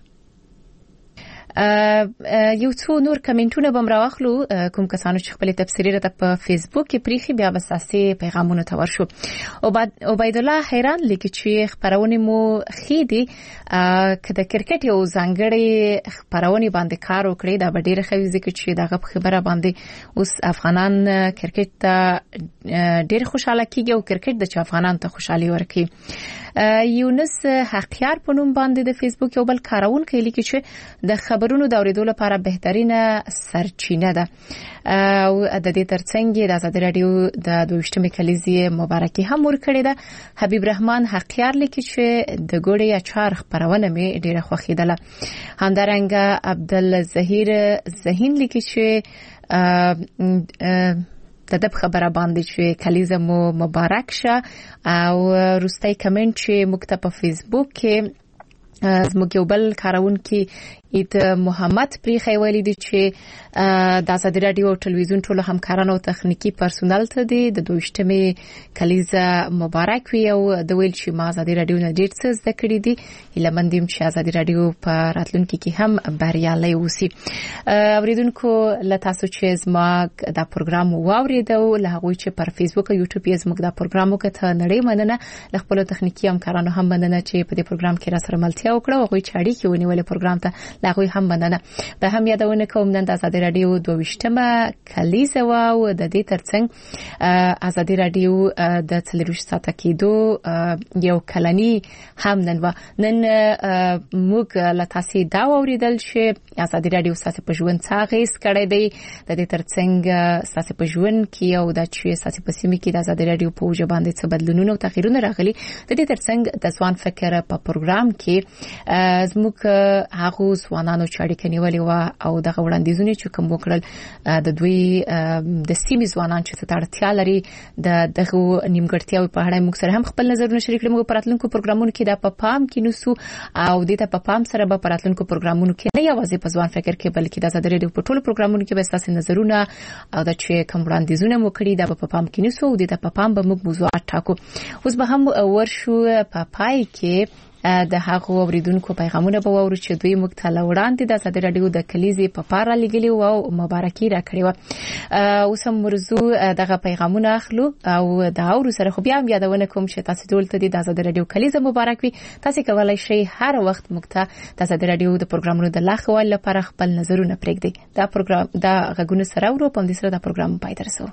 یو څو نور کمنټونه بم راوخلو کوم کسانو چې خپل تفسیری راته په فیسبوک کې پریخي بیا بساسي پیغامونه ته ورشو. او عبید الله حیران لیکي چې خبرونه مو خېدي کله کرکټ یو ځانګړي خبرونه باندې کار وکړي دا ډېر خوي ځکه چې دغه خبره باندې اوس افغانان کرکټ ته ډېر خوشاله کیږي او کرکټ د افغانان ته خوشحالي ورکړي. یونس حقیار په نوم باندې د فیسبوک یو بل کارونکو لیکي چې د خبرونو د اوریدو لپاره بهترینه سرچینه ده او د دې ترڅنګ د ازادي رادیو د دویشتمې کلیزې مبارکي هم ورکړې ده. حبیب رحمان حقیار لیکي چې د ګوړې اچار خبرونه مې ډیره خوښیدله. همدارنګه عبدالظهیر زهین لیکي چې د دب خبره باندې چې کلیزه مو مبارک شه او روستي کمنټ چې موږ ته په فیسبوک کې زموږ یو بل کارونکي ایت محمد پریخي ویلي دي چې د ازادي رادیو او ټلویزیون ټول همکارانو او تخنیکی پرسونل ته دي د دویشتمې کلیزه مبارک وي او د ویل چې ما ازادي رادیو نه ډیر څه زده کړی دي لمندیم چې ازادي رادیو په راتلونکي کې هم بریالي وسی. اوریدونکو له تاسو چې زموږ دا پروګرام واوریدو له هغه چې پر فیسبوک او یوټیوب یې زموږ دا پروګرام وکړه نړۍ مننه له خپل تخنیکی همکارانو هم مننه چې په دې پروګرام کې را سره ملتیا وکړه او غوي چاړي کې ونیول پروګرام ته لاغوي هم مننه. به هم یادونه کوم نن د ازادي رادیو دویشتمه کلیزه او د دې ترڅنګ ازادي رادیو د څلرویشت ساعته کېدو یو کلنی هم نن و نن موږ له تاسو دا اوریدل چې ازادي رادیو ساسه په ژوند څاغیس کړی دی د دې ترڅنګ ساسه په ژوند کې او د چې ساسه په سیمه کې د ازادي رادیو په وجه باندې څه بدلونونه او تغیرونه راغلي د دې ترڅنګ د ځوان فکر په پروګرام کې زموږ هغه ځوانانو چې اړیکه نیولې و او د وړاندیزونه چې کوم وکړل د دوی د سیمې ځوانان چې تړتیا لري د دغه نیمګړتیاوي په اړه موږ سره هم خپل نظرونه شریک کړو. موږ پراتلونکو پروګرامونو کې د پپام کې نوسو او د ته پپام سره به پراتلونکو پروګرامونو کې نه یوازې په ځوان فکر کې بلکې د ازادي رادیو په ټولو پروګرامونو کې به تاسو نظرونه او د چې کوم وړاندیزونه مو کړی د پپام کې نوسو او د ته پپام به موږ موضوعات ټاکو. اوس به هم ورشو په پای کې د هغه اوریدونکو پیغامونه به ورو چې دوی موږ ته لوړاندې د ازادي رادیو د کلیزې په پاره لګلی او مبارکي راکړي و. اوس هم مرزو دغه پیغامونه اخلو او دا اورو سره خو بیا هم یادونه کوم چې تاسو ټول ته د ازادي رادیو کلیزه مبارک وي. تاسو کولای شئ هر وخت موږ ته د ازادي رادیو د پروګرامونو د لاخوال لپاره خپل نظرونه پرېږدئ. دا پروګرام دا غږونه سره ورو په دې سره دا پروګرام پای ته رسو.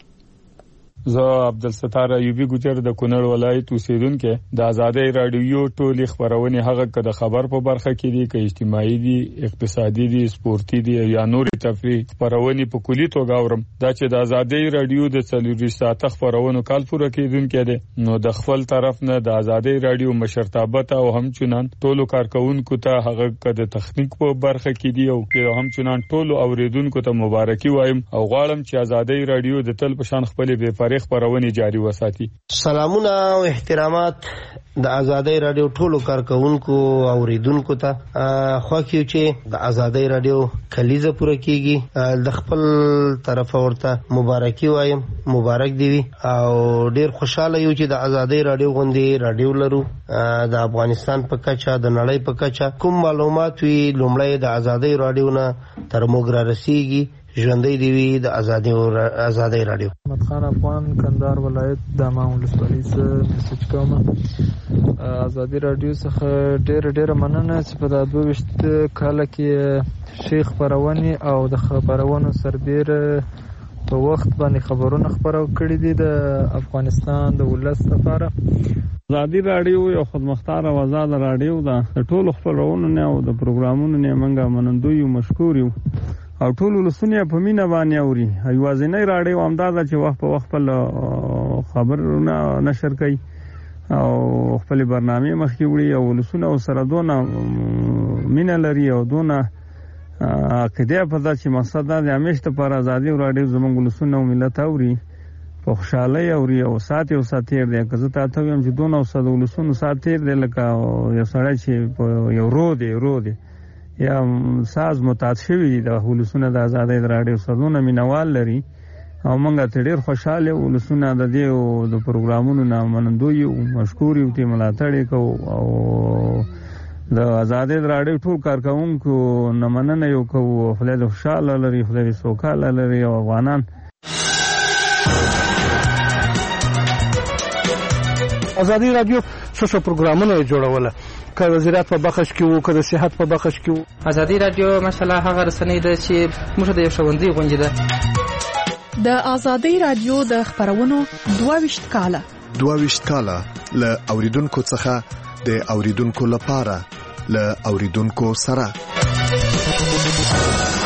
زه عبدالستار ایوبی ګجر د کونړ ولایت اوسیدونکو د ازادي رادیو ټولې خبرونه هغه کده خبر په برخه کې دي چې اجتماعي دي اقتصادي دي سپورتي دي یا نور تفریح خبرونه په کلی توګه اورم دا چې د ازادي رادیو د څلورو ساعت خبرونه کال پوره کېدونکو دي نو د خپل طرف نه د ازادي رادیو مشرتابه او همچنان ټولو کارکونکو ته هغه کده تخنیک په برخه کې دي او همچنان ټولو اوریدونکو ته مبارکي وایم او غواړم چې ازادي رادیو د تل په شان خپل بے خبرونه جاری وساتي. سلامونه او احترامات د ازادي رادیو ټولو کارکونکو او اوریدونکو ته خو کیو چې د ازادي رادیو کلیزه پوره کیږي د خپل طرف ورته مبارکي وایم مبارک دی او ډیر خوشاله یو چې د ازادي رادیو غوندي رادیو لرو د افغانستان په کچه د نړۍ په کچه کوم معلومات وی لومړی د ازادي رادیو نه تر موږ را رسیږي. ژوندۍ دی وی د ازادي او ازادي رادیو. محمد خان افغان کندهار ولایت د ماون ولسوالۍ څخه مسج کوم. ازادي رادیو څخه ډېر ډېر مننه چې په دغه دوه ویشت کال کې شیخ خبرونه او د خبرونو سربېر په وخت باندې خبرونه خبرو کړي دي د افغانستان د ولس لپاره. ازادي رادیو یو خودمختار او آزاد رادیو ده. د ټولو خبرونو نه او د پروګرامونو نه منګه منندوی او مشکور یو او ټول ولسونه په مینا باندې اوري. ایوازنۍ راډیو امداد چې وخت په وخت په خبرونه نشر کوي او خپل برنامه مخکې وړي او ولسونه سره دونه مینا لري او دونه عقیده په ځکه چې مقصد دا د همیشه پر ازادي راډیو زموږ ولسونه او ملت اوري په خوشاله اوري او ساتي او ساتي دی که زه تاسو هم چې دونه او ساده ولسونه ساتي دی لکه یو سړی چې یو رو دی رو دی یا ساز متعد شوی د ولسونه د ازادي رادیو سرونه مینوال لري او موږ ته ډیر خوشاله ولسونه د دې او د پروګرامونو نه منندوی او مشکور یو ته ملاتړ کو او د ازادي رادیو ټول کارکونکو نه مننه یو کو خدای د خوشاله لري خدای سوکاله لري او افغانان. ازادي رادیو څه پروګرامونه جوړول که وزارت په بخش کې وو که د صحت په بخش کې وو. ازادي رادیو ماشاءالله هغه رسنۍ ده چې موږ د یو ښوونځي غونډه ده. د ازادي رادیو د خبرونو دوه ویشت کاله دوه ویشت کاله له اوریدونکو څخه د اوریدونکو لپاره له اوریدونکو سره